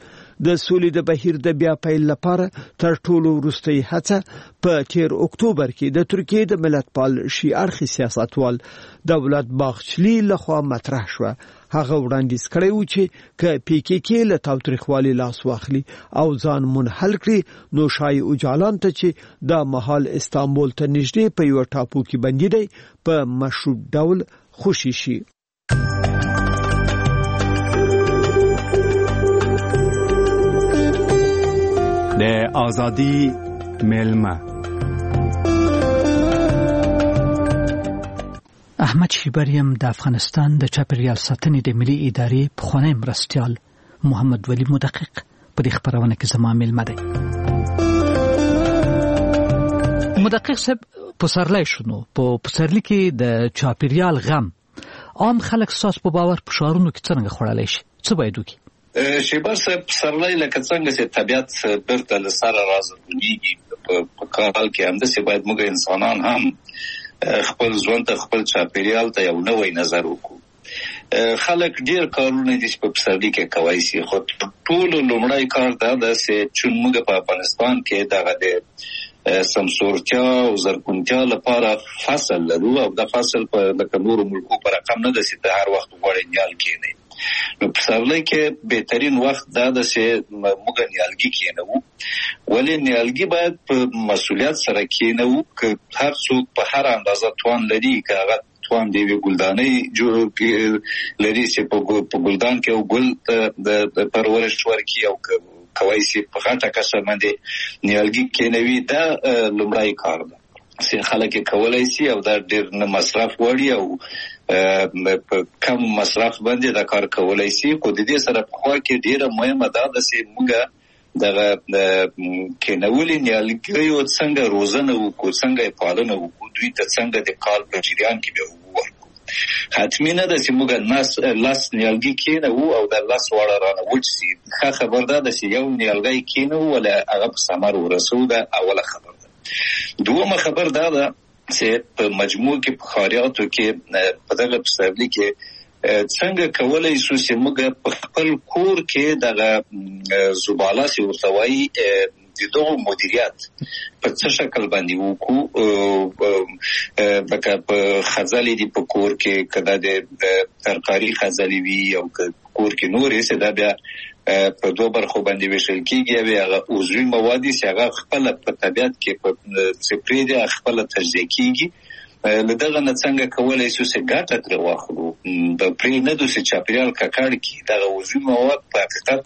د سولې د بهیر د بیا پیل لپاره تر ټولو وروستۍ هڅه په تیر اکتوبر کې د ترکیې د ملتپال شي اړخي سیاستوال دولت باغچلی لخوا مطرح شو. هغه وړاندیز کړی و چې ک پی کی کی له تاوتریخوالي لاس واخلي او ځان منحل کړي نو شای اوجالان ته چې د محل استانبول ته نږدې په یو ټاپو کې بندي دی په مشروط ډول خوشي شي.
د ازادي ملما
احمد شیبریم د افغانستان د چاپیریال ساتنې د ملي ادارې پخوانی مرستیال محمد ولی مدقق په دې خبرونه کې زما ملما دی. مدقق صاحب پسرلی شنو په پسرلی کې د چاپیریال غم عام خلک ساس په باور په شارونو کې څنګه خړلای شي څه باید وکړي؟
شیبر صاحب پسرلی لکه څنګه چې طبیعت برته لسره راځي په کال کې هم د سی باید موږ انسانان هم خپل ژوند ته خپل چاپیریال ته یو نوی نظر وکړو. خلک ډیر کارونه دي چې په پسرلی کې کوي سي خو ټول لومړی کار دا ده چې موږ په افغانستان کې دغه د سمسورتیا او زرغونتیا لپاره فصل لرو او د فصل په د نورو ملکو پر رقم نه ده چې د هر وخت غوړې نیال کېنی. نو پسرلی کې بهترین وخت دا ده چې موږ نیالګي کېنو ولې نیالګي باید په مسؤلیت سره کېنو که هر څوک په هر اندازه توان لري که هغه توان دی وی ګلدانې جوړ لري چې په ګلدان کې او ګل د پرورش ورکي او کوي چې په غټه کسه باندې نیالګي کېنوي دا لومړی کار ده چې خلک کولای شي او دا ډېر نه مصرف وړي او په کم مصرف باندې دا کار کولای شي. خو د دې سره په خوا کې ډېره مهمه ده چې موږ دغه کېنولې نیالګیو څنګه روزنه وکړو څنګه یې پالنه وکړو دوی ته څنګه د کال په جریان کې به وورکړو. حتمي نه ده چې موږ ناس لاس نیالګي کېنو او د لاس واړه رانه وچ شي. ښه خبر ده چې یو نیالګی کېنو ولا هغه په ثمر ورسو ده اوله خبر ده. دومره خبر دا ده چې په مجموع کې په خاریاتو کې په دغه پسرلی کې څنګه کولای شو چې موږ په خپل کور کې دغه زباله سی ورتوي د دغه مدیریت په څه شکل باندې وکړو لکه په خزالي دی په کور کې کدا د ترکاری خزالي وی او کور کې نورې څه دا بیا په دوه برخو باندې ویشل کېږي او هغه عضوي مواد چې هغه خپل په طبيعت کې په سپری دي خپل تجزیه کېږي لدغه نه څنګه کولای شو چې ګټه تر واخلو د پرې نه دوی چاپیریال ککړ کې دا عضوي مواد په حقیقت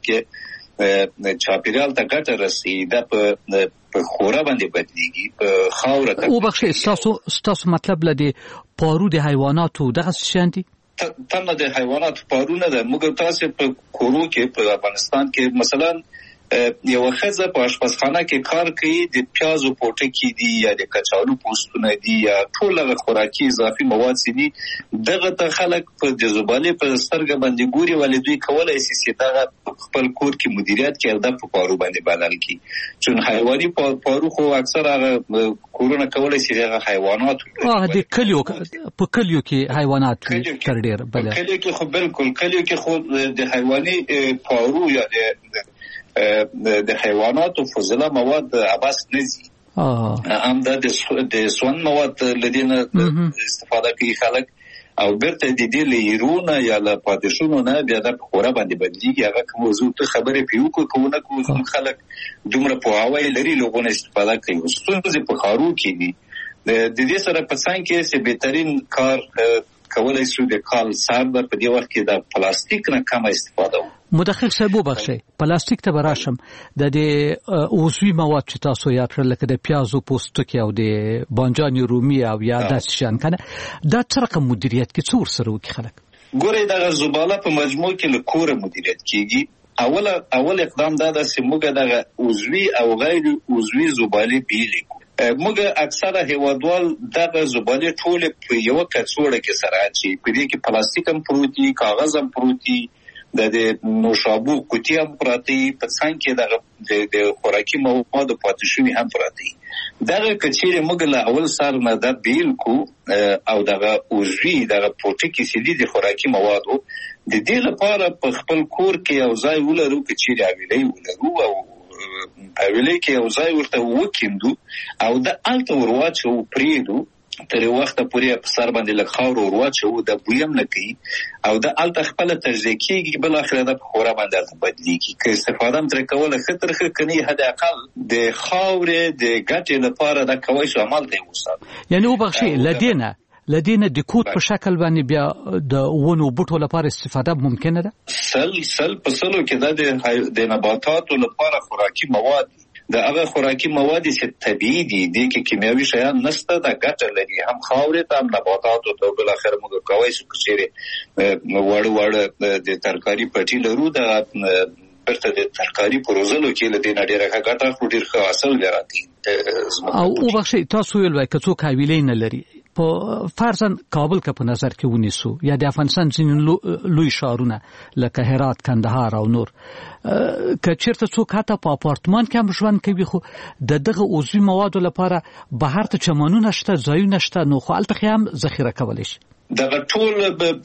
کې چاپیریال ته ګټه رسي دا په خورا باندې بدليږي په خاور ته.
او بخښه تاسو تاسو مطلب لدی پارو د حیواناتو دغه شاندي
تنه د حیوانات پارونه ده. موږ تاسو په کورو کې په افغانستان کې مثلا یو خزه په اشپزخانه کې کار کوي د پیازو پوټکی دي یا د کچالو پوستونه دي یا ټول هغه خوراکي اضافي مواد دي دغه ته خلک په جذباله په سترګ باندې ګوري ولې دوی کولای شي چې دا خپل کور کې مدیریت کوي د په پارو باندې بدل کی چون حیواني پارو خو اکثر هغه کورونه کولای شي هغه حیوانات
هغه د کلیو په کلیو کې حیوانات تر ډیر بل
کلیو کې خو بالکل کلیو کې خو د حیواني پارو یا د د حیواناتو فضله مواد عباس نزي هم د سون مواد لدينا استفاده کوي خلک او برته د دې لیرونه یا له پاتشونو نه بیا د خورا باندې بدلیږي هغه کوم موضوع ته خبره پیو کوونه کوم خلک دومره په هواي لري لوګونه استفاده کوي ستونزې په خارو کې دي د دې سره په څنګه کې چې بهترین کار کولای شو د کال سر په دې وخت کې د پلاستیک نه کم استفاده وکړو.
مدقق صاحب وبخښئ پلاستیک ته براشم د دې عضوي مواد چې تاسو یاد کړل لکه د پیازو پوستکی او د بانجان رومي او یا داس شان کنه دا څه رقم مدیریت کې څور سره وکړي خلک
ګورې د زباله په مجموع کې له کوره مدیریت کیږي اول اول اقدام دا د سیموګه د عضوي او غیر عضوي زباله بیلې موږ اکثره هیوادوال دغه زباله ټول په یو کڅوړه کې سره اچي په دې کې پلاستیک هم پروتي کاغذ هم پروتي د نوشابو کوټي هم پراتی په څنګه کې دغه د خوراکي مواد پاتشونی هم پراتی دغه کچېره موږ له اول سره نه د بیل کو او دغه اوزوی دغه پروتي کې سړي د خوراکي موادو د دې لپاره په خپل کور کې یو ځای ولرو چې چیرې حویلۍ ولرو او حویلۍ کې یو ځای ورته وکیندو او د الته ورواچو پریدو تر وخت پورې په سر باندې لږ خاور ورواچو د بویم نه کوي او د الته خپل تجزیه کیږي بل اخر د خورا باندې بدلیږي که استفاده تر کوله خطر خکني حد اقل د خاورې د ګټې لپاره د کوي شو عمل دی وسات
یعنی وبخښي لدینه لدینه د کوټ په شکل باندې بیا د ونو بوټو لپاره استفاده ممکنه ده
سل سل په سلو کې د نباتاتو لپاره خوراکي مواد د هغه خوراکي مواد چې طبيعي دي د کې کیمیاوي شیان نشته د ګټه لري هم خاورې ته هم نباتاتو ته بل اخر موږ کوي چې چیرې وړ وړ د ترکاری پټي لرو د برته د ترکاری پروزلو کې لدې نړۍ راغټه خو ډیر ښه اصل لري
او وبخښي تاسو ویل وای کڅو حویلۍ نه لري په فرضاً کابل کا په نظر کې ونیسو یا د افغانستان ځینې لوی ښارونه لکه هرات کندهار او نور که چیرته څوک حتی په اپارتمان کې هم ژوند کوي خو د دغه عضوي موادو لپاره بهر ته چمنونه شته ځایونه شته نو خو هلته هم ذخیره کولی شي
دغه ټول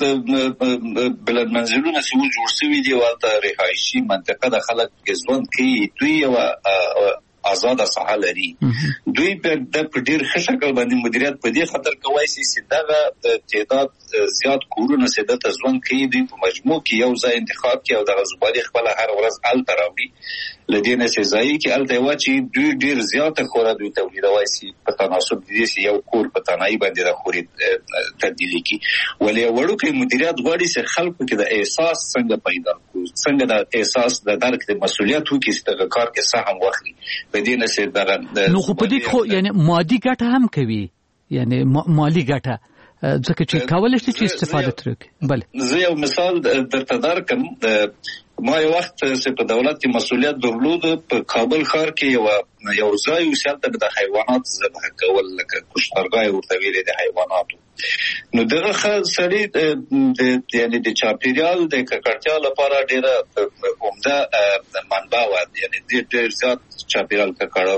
بلد منزلونه چې جوړ شوي دي ولته رهایشي منطقه د خلک ژوند کوي دوی یو آزاد ساحه لري دوی په د ډیر ښه شکل باندې مدیریت په دې خاطر کوي چې دغه تعداد زیات کورونه سده ته ژوند کوي دوی په مجموع کې یو ځای انتخاب کوي او دغه زبالي خپل هر ورځ ال تراوړي لدینه چې ځای کې ال دی واچي دوی ډیر زیات خورا دوی تولیدوي چې په تناسب دي چې یو کور په تنهایی باندې د خوري تبدیلی کی ولې وړوکی مدیریت غواړي چې خلکو کې د احساس څنګه پیدا کوي څنګه د احساس د درک د مسولیت وکړي چې د کار کې سهم واخلي بدینه چې درنده
نو خو په دې خو یعنی مادي ګټه هم کوي یعنی مالی ګټه ځکه چې کولای شي چې استفاده ترې بله
زه یو مثال درته درکم ما یو وخت چې په دولت کې مسولیت درلود په کابل ښار کې یو یو ځای وسیلته د حیوانات ذبح کول لکه کشتارګاه ورته ویل دي حیواناتو نو دغه سړی یعنی د چاپیریال د ککړتیا لپاره ډیره عمده منبع و یعنی ډیر زیات چاپیریال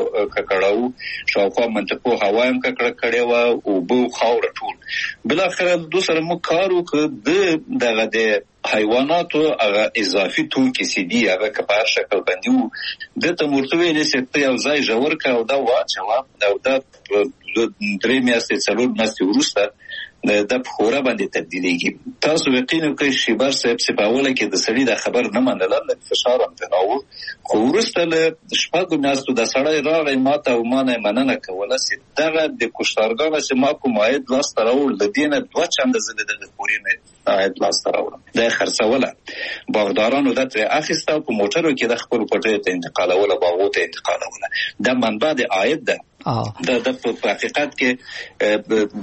ککړاو شاوخوا منطقو هوا هم ککړه کړې و او بو خاور ټول بل اخر د سره مو کار وکړ دغه د حیواناتو هغه اضافي توکي سي دي هغه کپار شکل باندې وو د تمورتوي نسبت یو ځای جوړ کا او دا واچوا او دا درې میاشتې څلور میاشتې وروسته د خورا باندې تبدیلیږي تاسو یقین وکړئ چې بار صاحب سپاوله کې د سړي د خبر نه منل د فشار هم تناو خو وروسته له شپږو میاشتو د سړی راغی ماته او مانه مننه کوله چې دغه د کشتارګانو چې ما کوم عاید لاس ته راوړ د دې نه دوه چنده زه د پورې عاید لاس ته راوړم د خرڅوله باغدارانو د تر اخیسته په موټرو کې د خپل پټې ته انتقالوله باغو ته انتقالوله د منبع د عاید ده دا د په حقیقت کې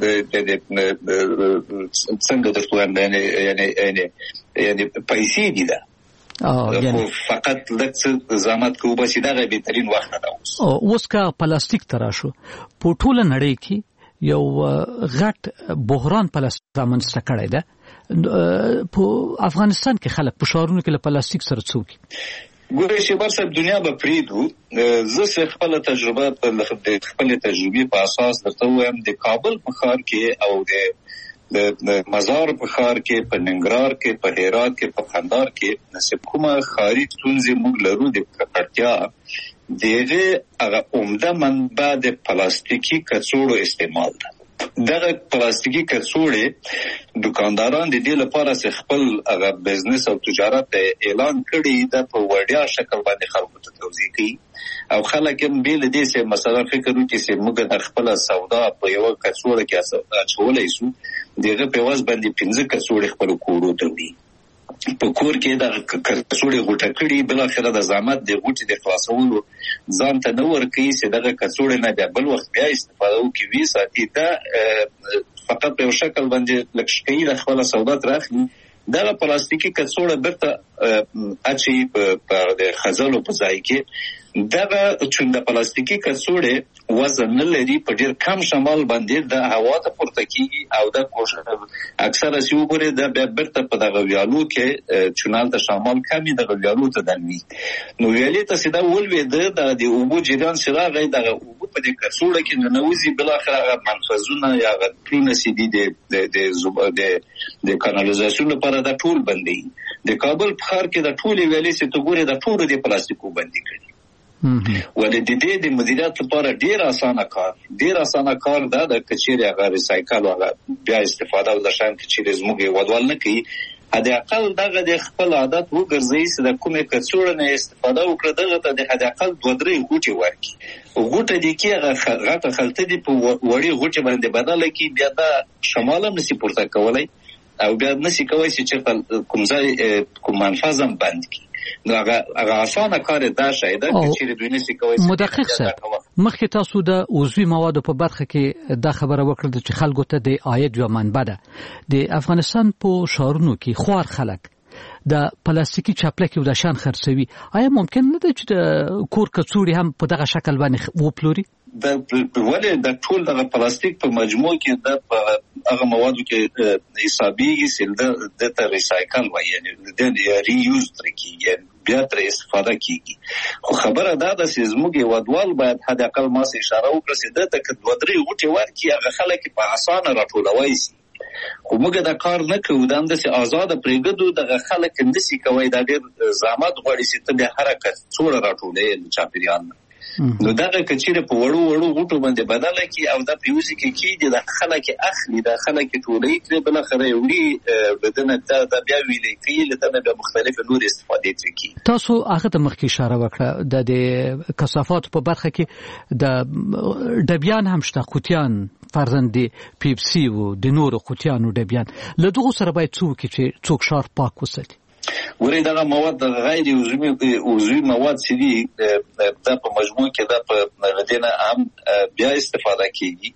څنګه درته وایم یعنی یعنی یعنی پیسې دي دا یعنی فقط لکه زحمت کوو بس دا بهترین وخت ده
اوس کا پلاستیک تراشو په ټوله نړۍ کې یو غټ بحران پلاستیک رامنځته کړی ده په افغانستان کې خلک په شهرونو کې له پلاستیک سره څوک
ګورې چې بر صاحب دنیا به پریدو زه خپل تجربه په خپل تجربه په اساس درته وایم د کابل په ښار کې او د د مزار په ښار کې په ننګرهار کې په هرات کې په کندهار کې نسب کومه ښاري ستونزې موږ لرو د ککړتیا دغه هغه عمده منبع د پلاستیکي کڅوړو استعمال ده دغه پلاستیکي کڅوړې دکانداران د دې لپاره چې خپل هغه بزنس او تجارت اعلان کړي د په وړیا شکل باندې خلکو ته توضیح کوي او خلک هم بیل دې چې مثلا فکر وکړي چې موږ د خپل سودا په یو کڅوړه کې اچولای شو دغه په واس باندې پنځه کڅوړې خپل کورو ته وړي په کور کې د کڅوړې غوټه کړي بل اخره د زحمت د غوټې د خلاصولو ځان ته نو ورکي چې دغه کڅوړې نه بیا بل وخت بیا استفاده وکړي ساتي دا فقط په شکل باندې لکشکې د خپل سودا تراخلي دغه پلاستیکي کڅوړه برته اچي په د خزلو په ځای کې دغه چې د پلاستیکي کڅوړې وزن نه لري په ډیر کم شمال باندې د هوا ته پورته کیږي او د کوشش اکثره سی وګوري د بیرته په دغه ویالو کې چونال ته شمال کمی دغه ویالو ته دنوي نو ویالې ته سیده ولوي د د اوبو جریان سره غي دغه اوبو په دې کڅوړه کې نه نوځي بل اخر هغه منفذونه یا غټونه سیدي د د زوب د د کانالیزاسیون لپاره د ټول بندي د کابل په ښار کې د ټول ویالې څخه ګوري د ټول د پلاستیکو بندي کړي ولې د دې د مدیریت لپاره ډیر اسانه کار ډیر اسانه کار دا د کچېری هغه ریسایکل او بیا استفاده او د شان کچېری زموږ ودوال نه کوي هدا اقل دغه د خپل عادت وګرځي چې د کومه کڅوړه نه استفاده وکړي دغه ته د هدا اقل دوه درې غوټي ورکي غوټه دي کې هغه غټه خلته دي په وړي غوټي باندې بدله کی بیا د شماله نسی پورته کولای او بیا نسی کوي چې کوم ځای کوم منفذم بند کی نو هغه هغه اسانه کار دا شاید چې دوی نسی کوي
مدقق سره مخکې تاسو د عضوي موادو په برخه کې دا خبره وکړه چې خلکو ته د عاید یو منبع ده د افغانستان په شهرونو کې خوار خلک د پلاستیکي چاپلکي او د شان خرڅوي آیا ممکن نه ده چې د کور کڅوړي هم په دغه شکل باندې وپلوري
د ولې د ټول د پلاستیک په مجموع کې د هغه موادو کې حسابيږي چې د د ریسایکل وایي یعنی د ری یوز ترکیږي بیا تر استفاده کیږي خو خبره دا ده چې زموږ ودوال باید حد اقل ما سه اشاره وکړي چې د تک دوه درې غوټي ورکي هغه خلک په اسانه راټولوي خو موږ دا کار نه کوو دا د آزاد پرېګدو د خلک اندسي کوي دا ډېر زحمت غواړي چې ته د حرکت څوره راټولې د چاپیریال نو دا کچېره په وړو وړو غوټو باندې بدله کی او دا پیوزي کې کی د خلک اخلي د خلک ټولې کړي بل خره وړي بدنه دا بیا ویلې کی لته د مختلف نور استفادې کوي
تاسو هغه د مخکې اشاره وکړه د د کثافات په برخه کې د ډبیان هم شته قوتیان فرزند پیپسي او د نور قوتیانو ډبیان له دغه سره باید څوک چې څوک شار پاک وساتي
ورې دغه مواد غیر عضوي عضوي مواد چې دي د په مجموع کې د په غدینه هم بیا استفاده کیږي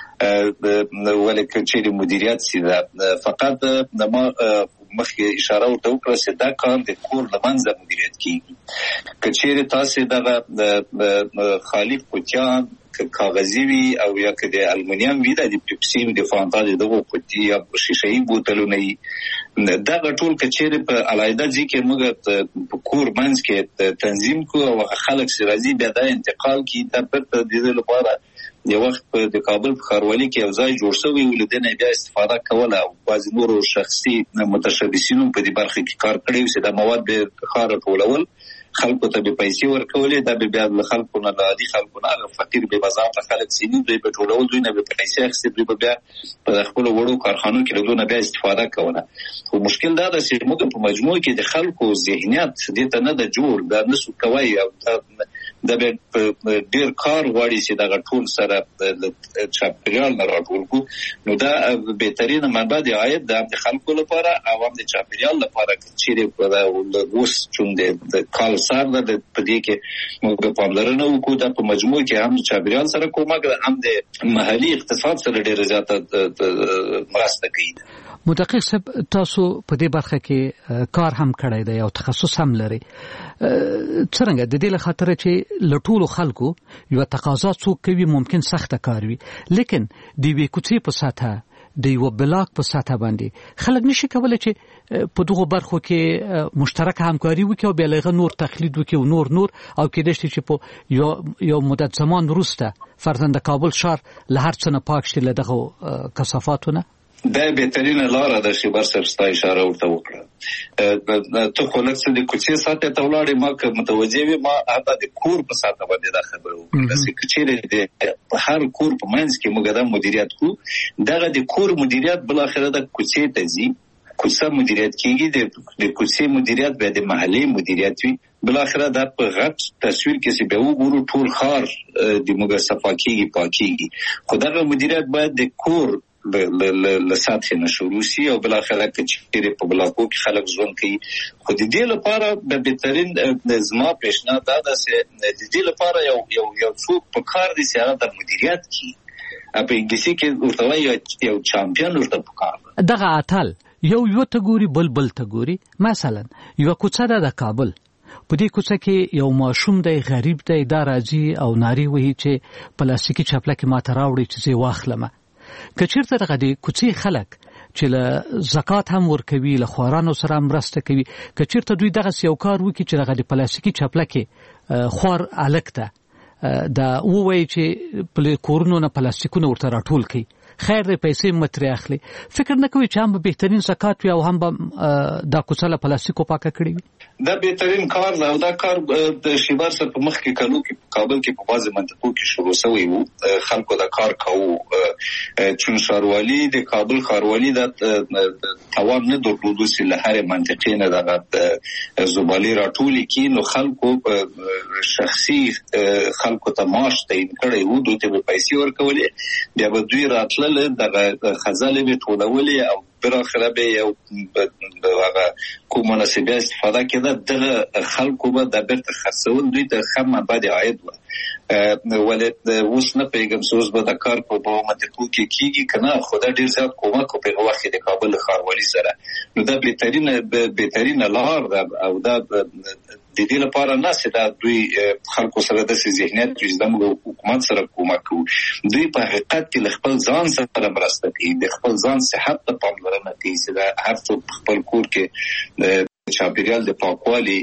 ولکه چې مدیریت سي دا فقط د ما مخکې اشاره ورته وکړه چې دا کار د کور لمنځه مدیریت کیږي کچېره تاسو دغه خالق پوچان کاغذي وي او یا که د المونیم وي د پیپسي د فانتا دغه قوتي یا شیشه‌ای بوتلونه دا ټول کچېره په علایده ځکه موږ په کور منځ کې تنظیم کو او خلک سرازي بیا د انتقال کی د پرته د لپاره یو وخت په د کابل په خاروالي کې یو ځای جوړ شوی ولدنه بیا استفاده کوله او بعض نور شخصي متشبثینو په دې برخه کې کار کړی چې د مواد د خار ټولول خلکو ته به پیسې ورکولې دا به بیا د خلکو نه عادي خلکو نه فقیر به بازار خلک سینې دوی په ټولول دوی نه به پیسې اخیستي دوی بیا په خپل وړو کارخانو کې له دوی بیا استفاده کوله خو مشکل دا ده چې موږ په مجموع کې د خلکو ذهنیت دې ته نه د جوړ دا نسو کوي او دا به ډیر کار غواړي چې دا ټول سره د چاپیریال نه راټول کو نو دا بهترینه منبع د عاید د خلکو لپاره او هم د چاپیریال لپاره چې په اوس چون د کال سره د پدې کې موږ په لرنه وکړو د په مجموع کې هم چاپیریال سره کومه هم د محلي اقتصاد سره ډیر زیاته مرسته کوي
مدقق صاحب تاسو په دې برخه کې کار هم کړی دی او تخصص هم لري څنګه د دې له خاطر چې لټول خلکو یو تقاضا څوک کوي ممکن سخت کار وي لیکن د وی کوڅې په ساته د یو بلاک په ساته باندې خلک نشي کولای چې په دغه برخو کې مشترک همکاري وکړي او بلغه نور تقلید وکړي او نور نور او کېدای شي چې په یو یو مدت زمان وروسته فرزند کابل شهر له هر څه نه پاک شي له دغه کثافاتونه
دا بهترینه لار ده چې برسر ستا اشاره ورته وکړه ته خو لکه د کوڅې ساته ته ولاړې ما که متوجه وي ما هغه د کور په ساته باندې دا خبره وکړه چې کچېره د هر کور په منځ کې موږ دا مدیریت کو دغه د کور مدیریت بل اخره د کوڅې ته ځي کوڅه مدیریت کیږي د کوڅې مدیریت به د محلي مدیریت وي بل اخره د په غټ تصویر کې چې به وګورو ټول خار د موږ صفاکیږي پاکیږي خو دغه مدیریت باید د کور له سطح نه شروع شي او بل اخره چې په بلاکو کې خلک ژوند کوي خو د دې لپاره د بهترین زما پیشنهاد دا ده چې د دې لپاره یو یو یو څوک په کار دي چې هغه د مدیریت کوي په انګلیسي کې ورته وایي یو چامپیون ورته په کار
دغه اتل یو یو ته ګوري بل بل ته ګوري مثلا یو کوڅه ده د کابل په دې کوڅه کې یو ماشوم دی غریب دی دا راځي او ناری وهي چې پلاستیکي چپلکه ماته راوړي چې زه واخلم که چیرته دغه د کوڅې خلک چې له زکات هم ورکوي له خوارانو سره مرسته کوي که چیرته دوی دغه یو کار وکړي چې دغه د پلاستیکي چپلکه خوار الکته دا وایي چې په کورونو نه پلاستیکونه ورته راټول کړي خیر دې پیسې متري اخلي فکر نه کوي چې هم به بهترین زکات وي او هم به دا کوڅه له پلاستیکو پاکه کړي وي
دا بهترین کار دی او دا کار د شیبر سره په مخ کې کلو کې کابل کې په بازي منطقو کې شروع شوی وو خلکو دا کار کوو چون ښاروالي د کابل ښاروالي د توان نه درلود چې له هر منطقې نه د زبالې راټولي کې نو خلکو شخصي خلکو ته معاش تعیین کړی وو دوی ته پیسې ورکولې بیا به دوی راتل دغه خزاله به ټولولې او بل اخر به یو هغه کوم مناسبه استفاده کړه دغه خلکو به د بیرته خرڅول دوی ته خمه بعد عاید و ولې اوس نه پیغام سوز به د کار په بو منطقو کې کیږي کنه خدای ډیر زیات کومک په وخت د کابل ښاروالي سره نو دا بهترین بهترین لار او دا د دې لپاره نه چې دا دوی خلکو سره د ذهنیت چې د حکومت سره کومک کوي دوی په حقیقت کې خپل ځان سره مرسته کوي د خپل ځان صحت ته پاملرنه کوي چې دا هر څوک خپل کور کې چاپیریال د پاکوالي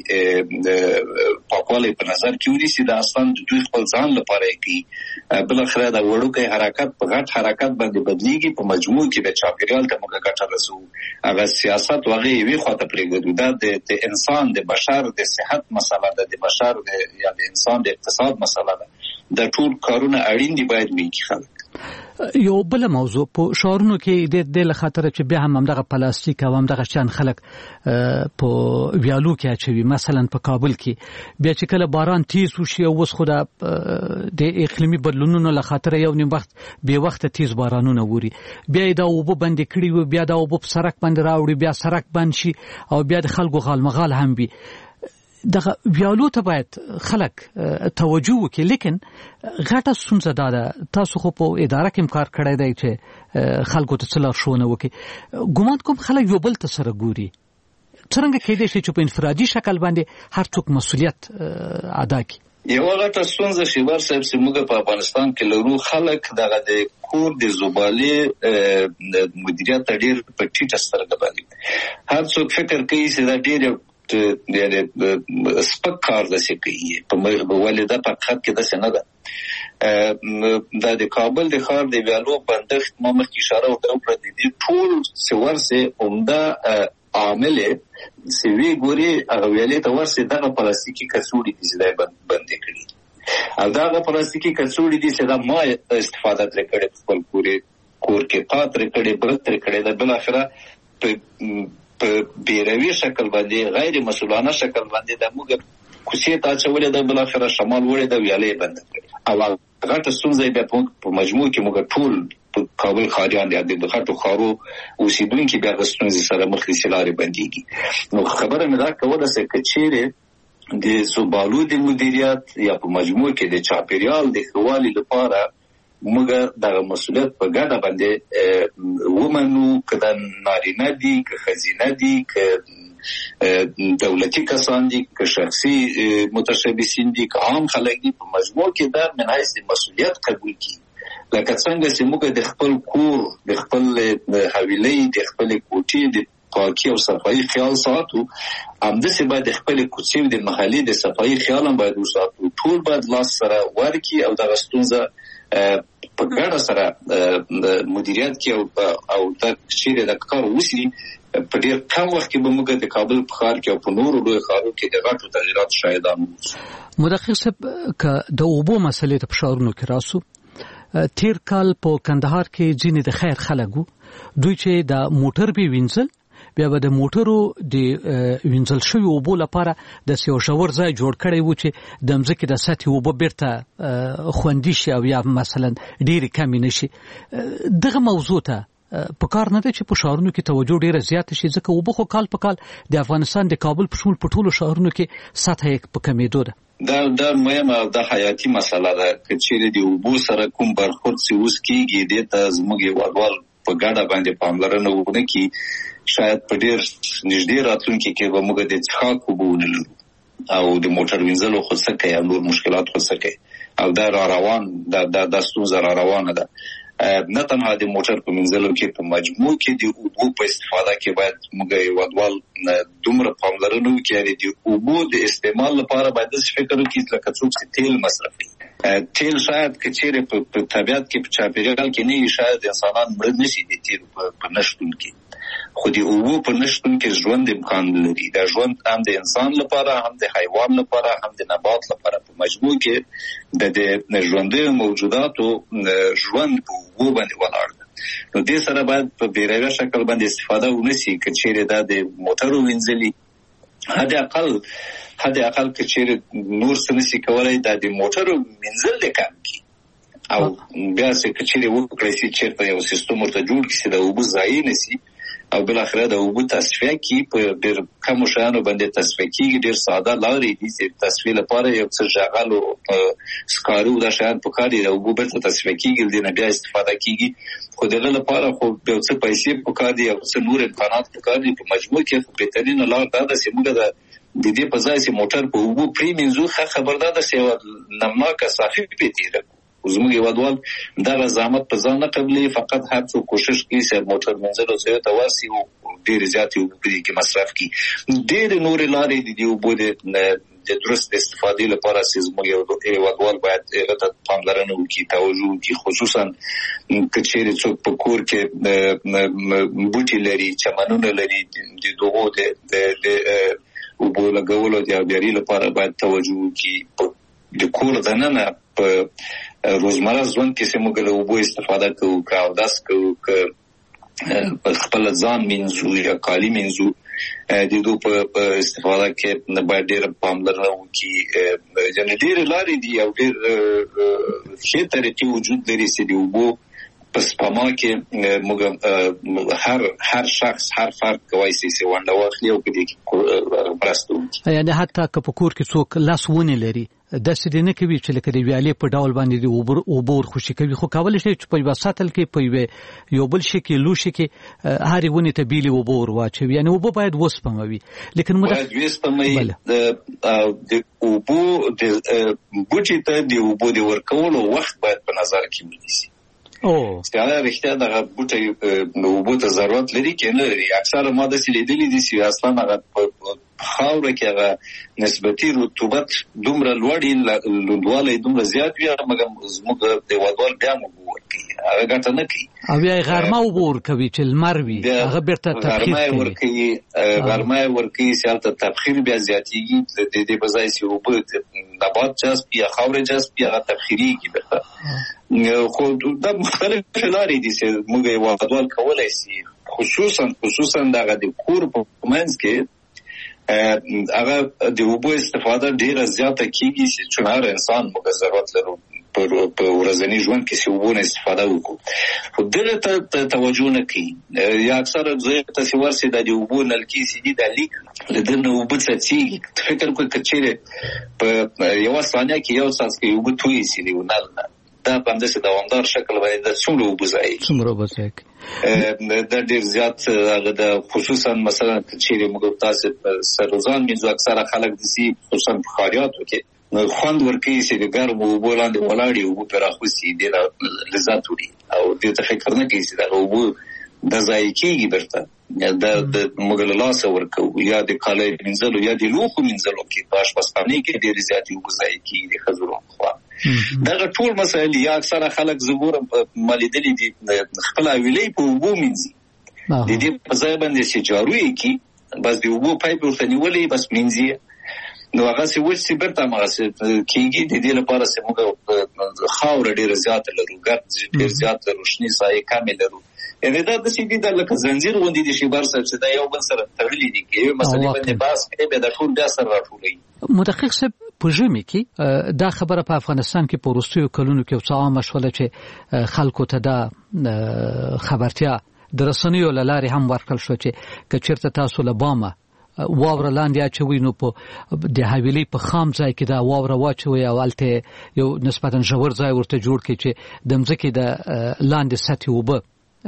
پاکوالي په نظر کې ونیسي دا اصلا دوی خپل ځان لپاره کوي بل اخر دا وړوکی حرکت په غټ حرکت باندې بدلیږي په مجموع کې د چاپیریال ته موږ ګټه رسو هغه سیاست واغې وی خواته پرېږدو دا د انسان د بشر د صحت مسله ده د بشر د یا د انسان د اقتصاد مسله ده د ټول کارونه اړین دي باید وکړي خلک
یو بل موضوع په شهرونو کې د دې لخاطر چې بیا هم دغه پلاستیک او هم دغه شان خلک په ویالو کې اچوي مثلا په کابل کې بیا چې کله باران تیز وشي او وس خو د اقلیمي بدلونونو لخاطر یو نیم وخت به وخت تیز بارانونه ووري بیا دا وبو بند کړي و بیا دا وبو په سرک باندې راوړي بیا سرک بند شي او بیا د خلکو غالمغال هم وي دغه ویالو ته باید خلک توجه وکړي لیکن غټه ستونزه ده تاسو خو په اداره کې کار کړی دی چې خلکو ته څه لارښوونه وکړي ګومان کوم خلک یو بل ته سره ګوري څنګه کېدای شي چې په انفرادي شکل باندې هر څوک مسؤلیت ادا کړي
یو غټه ستونزه شیبر صاحب چې موږ په افغانستان کې لرو خلک دغه د کور د زبالې مدیریت ډېر په ټیټه سترګه باندې هر څوک فکر کوي چې دا ډېر یعنی سپک کار داسې کوي په ولې دا په حقیقت کې داسې نه ده دا د کابل د ښار د ویالو بندښت ما مخکې اشاره ورته وکړه د دې ټول څه ورسې عمده عامل چې وی ګوري هغه ویالې ته ورسې دغه پلاستیکي کڅوړې دي چې دا بندې کړي او دغه پلاستیکي کڅوړې دي چې دا ما استفاده ترې کړې خپل کور کې پات ترې کړې بل ترې کړې دا بل اخره په بیروي شکل باندې غیر مسؤلانه شکل باندې د موږ کوڅې ته اچولې د بل اخره شمال وړې د ویالې بند کړې او غټه ستونزه بیا په مجموع کې موږ ټول په کابل ښاریان د غټو ښارو اوسیدونکي بیا د ستونزې سره مخ دي چې لارې بندېږي نو خبره مې دا کوله چې چیرې د زبالو د مدیریت یا په مجموع کې د چاپیریال د ښه والي لپاره موږ دغه مسؤلیت په ګډه باندې ومنو که دا نارینه دي که ښځینه دي که دولتي کسان دي که شخصي متشبثین دي که عام خلک دي په مجموع کې دا من حیث مسؤلیت قبول کړي لکه څنګه چې موږ د خپل کور د خپل حویلۍ د خپل کوټې د پاکي او صفایي خیال ساتو همداسې باید د خپل کوڅې د محلي د صفایي خیال هم باید وساتو ټول باید لاس سره ورکړي او دغه ستونزه په ګډه سره مدیریت کې او او د چیرې د کار وسی په ډېر کم وخت کې به موږ د کابل په ښار کې او په نورو لوی ښارونو کې د غټو تغیراتو شاهدان وو
مدقق صاحب که د اوبو مسلې ته په ښارونو کې راسو تیر کال په کندهار کې ځینې د خیر خلک وو دوی چې د موټر به وینځل بیا به د موټرو د وینځل شوي اوبو لپاره د یو ژور ځای جوړ کړی و چې د مځکې د سطحې اوبه بیرته خوندي شي او یا مثلا ډېرې کمې نه شي دغه موضوع ته په کار نه ده چې په ښارونو کې توجه ډېره زیاته شي ځکه اوبه خو کال په کال د افغانستان د کابل په شمول په ټولو ښارونو کې سطحه یې په کمېدو ده
دا دا مهمه او د حیاتي مسله ده که چیرې د اوبو سره کوم برخورد چې اوس کېږي دې ته زموږ هېوادوال په ګډه باندې پاملرنه ونه کړي شاید په ډېر نږدې راتلونکي کې به موږ د څښاک اوبه ونه لرو او د موټر وینځلو خو څه کوي نور مشکلات خو څه کوي او دا را روان دا د دستو زرا روانه ده نه تنها د موټر په منځلو کې په مجموع کې د اوبو په استفاده کې باید موږ ودوال دومره پاملرنه وکړي د اوبو د استعمال لپاره باید فکر وکړي لکه څوک چې تیل مصرفي تیل شاید کچېره په طبيعت کې په چاپیریال کې نه شاید انسانان مړ نشي د تیل په نشټون کې خو د اوبو په نشټون کې ژوند امکان لري دا ژوند هم د انسان لپاره هم د حیوان لپاره هم د نبات لپاره په مجموع کې د ژوندۍ موجوداتو ژوند په اوبو باندې ولاړ ده نو دې سره باید په بیروي شکل باندې استفاده ونشي کچېره دا د موټرو وینځلي حد اقل حد اقل کچېره نور څه نشي کولای دا د موټرو وینځل د کم کی او بیا څه کچېره وکړي چې چیرته یو سیستم ورته جوړ کړي دا اوبو ضایع نشي او بل اخره د اوبو تصفیه کی په ډېر کم شانو باندې تصفیه کیږي ډېر ساده لارې دي چې تصفیه لپاره یو څه ژغالو سکارو د شان په کار دی د اوبو بیرته تصفیه کیږي د بیا استفاده کیږي خو دغه لپاره خو یو څه پیسې په کار دي او څه نور امکانات په کار دي په مجموع کې بهترین لار دا ده چې موږ د د دې په ځای چې موټر په اوبو پری منځو خبردار ده چې نمناکه صافي پیتیره زموږ یوادوال دا زحمت په ځان نه قبلي فقط هر څو کوشش کوي چې موټر منځلو سره تواسي او ډیر زیات یو په دې کې مصرف کوي ډیر نور لارې دي او بده د درست استفادې لپاره چې زموږ یوادوال باید غته پاملرنه وکړي توجه وکړي خصوصا کچېره څوک په کور کې بوټي لري چمنونه لري د دوغو د او په لګولو د بیاري لپاره باید توجه وکړي د کور دننه په روزمره ژوند کې سمو له اوبو استفاده کوو او داس کوو ک خپل ځان منځو یا کالی منځو د دوی په استفاده کې نه باید ډېر پاملرنه وکړي یعنی ډېر لارې دي او ډېر ښه طریقې وجود لري چې د اوبو په سپما کې موږ هر هر شخص هر فرد کوي چې ونده واخلي او په دې کې برستو
یعنی حتی که په کور کې څوک لاس ونه لري د سړي نه کوي چې لکه د ویالې په ډول باندې د اوبر اوبور خوشي کوي خو کول شي چې په وساتل کې په یو بل شي کې لو شي کې هاري ونی ته بیلی اوبور واچوي یعنی اوبو باید وسپموي لیکن موږ
باید وسپموي د اوبو د بوټي ته د اوبو د ورکولو وخت باید په نظر کې ونیسي او ستاره رښتیا دغه بوټي نو اوبو ته ضرورت لري کې نه لري اکثره ماده چې لیدلې دي چې اصلا هغه خاوره کې هغه نسبتي رطوبت دومره لوړی لوړوالی دومره زیات وي مګر زموږ د وادوال بیا مو ورکوي هغه ګټه نه کوي
او بیا غرمه اوبه ورکوي چې لمر وي هغه بیرته تبخیر
کوي ورکوي غرمه ورکوي چې هلته تبخیر بیا زیاتېږي د دې په ځای چې اوبه نبات جذب یا خاورې جذب یا تبخیرېږي بیرته خو دا مختلف لارې دي چې موږ وادوال کولی شي خصوصا خصوصا دغه د کور په منځ کې هغه د اوبو استفاده ډیره زیاته کیږي چې چونار انسان موږ ضرورت لرو په ورځني ژوند کې چې اوبو نه استفاده وکړو خو دغه ته توجه نه کوي یا اکثره ځای ته چې ورسي د اوبو نلکي سي دي د لیک لدنه اوبو څخه فکر کوي کچېره په یو ثانیه کې یو څاڅکی اوبو توي سي دی ونل دا په اندازه دوامدار شکل باندې د څومره اوبو ځای
څومره اوبو ځای
د ډیر زیات هغه د خصوصا مثلا چې موږ تاسو سرزان منځو اکثره خلک د سي خصوصا په خاریاتو کې خوند ورکوي چې د ګرمو اوبو لاندې ولاړې اوبو پر اخوسي د لذت وړي او دې ته فکر نه کوي چې دا اوبو د ځای کېږي برته د موږ له لاسه ورکو یا د کالي منځلو یا د لوخو منځلو کې باش پستانې کې ډېر زیات اوبو ځای کېږي د خزرو خوا دغه ټول مسایل یا اکثره خلک زګور مالیدلې دي خپل ویلې په اوبو منځي د دې په ځای باندې چې جارو یې کی بس د اوبو پایپ ورته نیولې بس منځي نو هغه څه وڅ برته مغه کېږي د دې لپاره چې موږ خاور ډیر زیات لرو ګرد ډیر زیات روشنی سایه کامل لرو یعنی دا د سیدی د لکه زنجیر غوندي د شیبر سره چې دا یو بل سره تړلې دي کې مثلا باندې باس کې به د ټول د سره راټولې
متخصص په ژمي کې دا خبره په افغانستان کې په وروستیو کلونو کې څه عامه شوله چې خلکو ته دا خبرتیا د رسنیو لارې هم ورکړل شو چې کچرته تاسو له بامه واوره لاندې اچوي نو په د حویلي په خام ځای کې دا واوره واچوي او الته یو نسبتا ژور ځای ورته جوړ کړي چې د مځکې د لاندې سطح وبه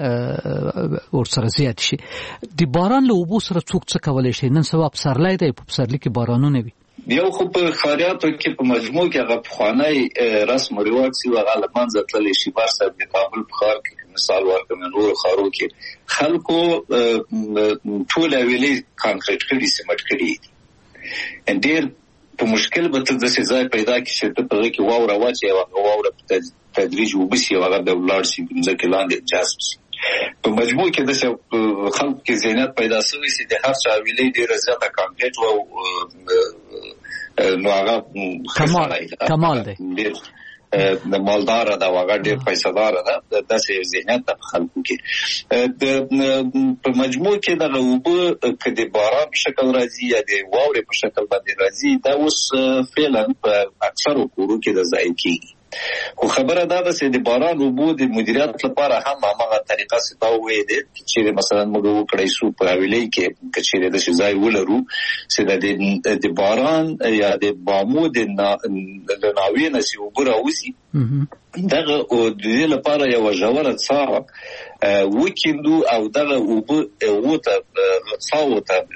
ور سره زیات شي د باران له اوبو سره څوک څه کولای شي نن سبا پسرلی دی په پسرلی کې بارانونه وي
یو خو په خاریاتو کې په مجموع کې هغه پخوانی رسم او رواج چې هغه له منځه تللی شي. بار صاحب د کابل په ښار کې مثال ورکړم، نور ښارو کې خلکو ټول ویلي کانکریټ کړي، سیمټ کړي. ډېر په مشکل به ته داسې ځای پیدا کړي چې ته په هغې کې واوره واچوې او هغه واوره په تدریج اوبه شي او هغه بیا ولاړ شي ځمکې لاندې جذب شي. په مجموع کې داسې خلکو کې ذهنیت پیدا شوی چې د هر چا ویلې ډېره زیاته کانکریټ وه نو هغه
کمال دی،
د مالداره ده او هغه ډېر پیسه‌داره ده. داسې ذهنیت ده په خلکو کې. په مجموع کې دغه اوبه که د باران په شکل راځي یا د واورې په شکل باندې راځي، دا اوس فعلا په اکثرو کورو کې د ضایع کېږي. خو خبره دا ده چې د باران اوبو د مدیریت لپاره هم هماغه طریقه چې تا وویلې ده چې مثلا موږ وکړی شو په حویلۍ کې که چېرې داسې ځای ولرو چې د باران یا د بامو د ناوې نه چې اوبه راوځي، دغه د دې لپاره یوه ژوره څاه وکیندو او دغه اوبه هغو ته څاوو ته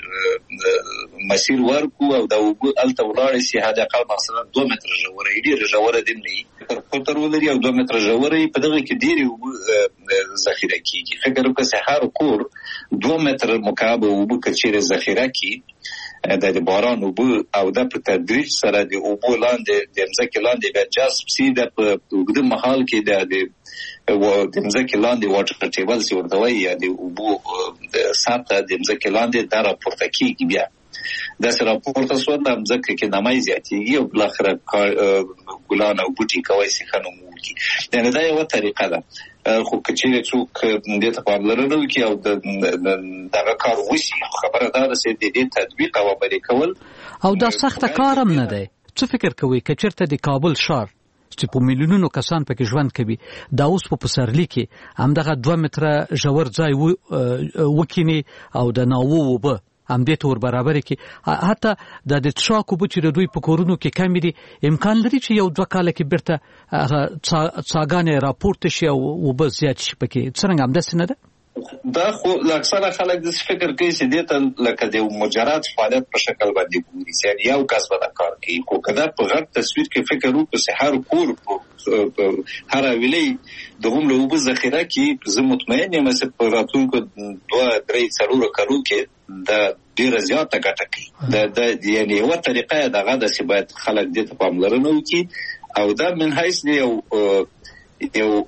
مسیر ورکړو او دا اوبه هلته ولاړې شي حداقل مثلا دوه متره ژوره یې، ډېره ژوره دې نه وي، تر قطر ولري او دوه متره ژوره یې، په دغه کې ډېرې اوبه ذخیره کېږي. فکر وکړه چې هر کور دوه متره مکعب اوبه که چېرې ذخیره کړي، د باران اوبه او دا په تدریج سره د اوبو لاندې د ځمکې لاندې بیا جذب شي، دا په اوږده مهال کې د د ځمکې لاندې واټر ټیبل چې ورته وایي یا د اوبو سطحه د ځمکې لاندې دا راپورته کېږي. بیا داسې راپورته شوه د ځمکې کې نمی زیاتېږي او بالاخره ګلان او بوټي کولی شي ښه نمو وکړي. یعنې دا یوه طریقه ده. خو که چېرې څوک دې ته پاملرنه وکړي او دغه کار وشي، خبره دا ده چې د دې تطبیق او عملي کول
او دا سخته کار هم نه دی. څه فکر کوئ که چېرته د کابل ښار چې په میلیونونو کسان پکې ژوند کوي دا اوس په پسرلي کې همدغه دوه متره ژور ځای وکیني او د ناوو اوبه همدې ته ور برابرې کړي، حتی د د څښاک اوبه چې د دوی په کورونو کې کمې دي، امکان لري چې یو دوه کاله کې بیرته هغه څاګانې راپورته شي او اوبه زیات شي پکې. څرنګه همداسې نه ده؟
دا خو اکثره خلک داسې فکر کوي چې دې ته لکه د یو مجرد فعالیت په شکل باندې ګوري، یعنې یو کس به دا کار کوي. خو که دا په غټ تصویر کې فکر وکړو چې هر کور په هر حویلۍ د هومره اوبه ذخیره کړي، زه مطمئن یم چې په راتلونکو دوه درې څلورو کلو کې دا ډېره زیاته ګټه کوي. یعنې یوه طریقه یې دغه ده چې باید خلک دې ته پاملرنه وکړي او دا من حیث د یو یو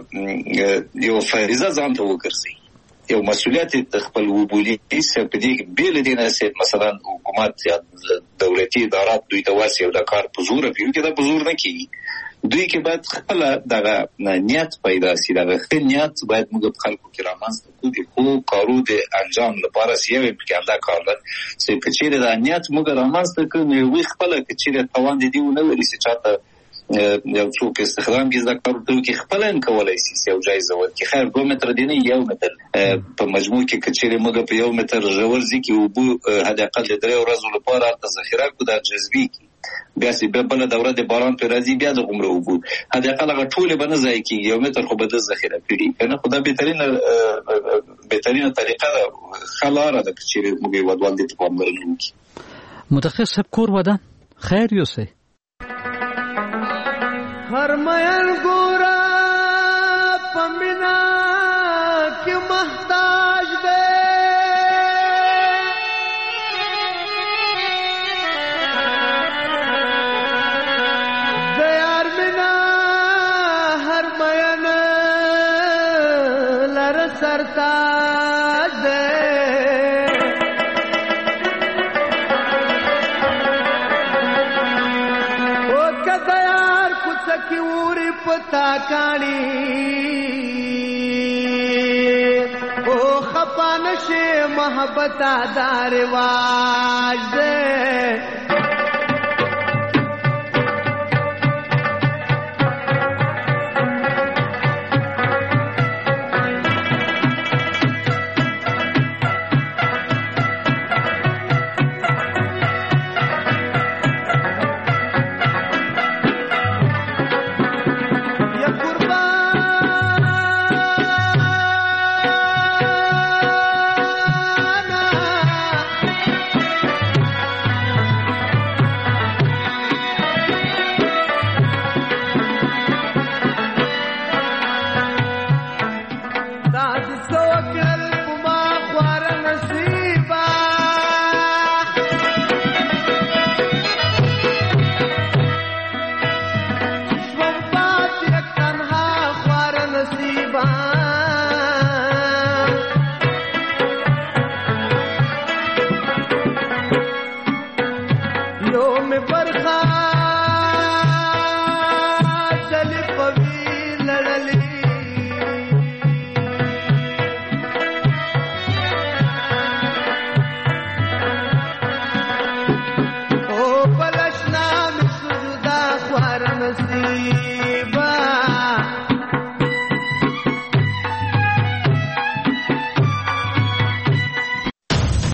یو فریضه ځان ته وګرځي، یو مسؤلیت د خپل وبولي چې په دې بې له دې نه چې مثلا حکومت یا دولتي ادارات دوی ته واسي او دا کار په زوره کوي، که دا په زور نه کېږي. دوی کې باید خپله دغه نیت پیدا شي، دغه ښه نیت باید موږ په خلکو کې رامنځته کړو د ښو کارو د انجام لپاره چې یو یې پکې همدا کار ده چې که چېرې دا نیت موږ رامنځته کړو نو هغوی خپله که چېرې توان د دې ونه لري چې چاته یو څوک استخدام کې زده کړو ته وکړي، خپله هم کولی شي چې یو جایزه ورکړي. خیر دوه متره دی نه یو متر په مجموع کې که چېرې موږ په یو متر ژور ځای کې اوبه حداقل د درې ورځو لپاره هلته ذخیره کړو، دا جذبي کړي، بیا چې بیا بله دوره د باران پرې راځي بیا د هومره اوبه حداقل هغه ټولې به نه ضایع کېږي، یو متر خو به ده ذخیره کړي که نه. خو دا بهترینه بهترینه طریقه ده، ښه لاره ده که چېرې موږ هېوادوال دې ته پاملرنه وکړي.
متخصص صاحب کور ودان خیر یوسئ.
هر مین ګورا پمینا کې محتاج دی، د یار مینا هر مین لر سرتاج دی. کی وری پتا کانی او خپانشه محبت دار واج دے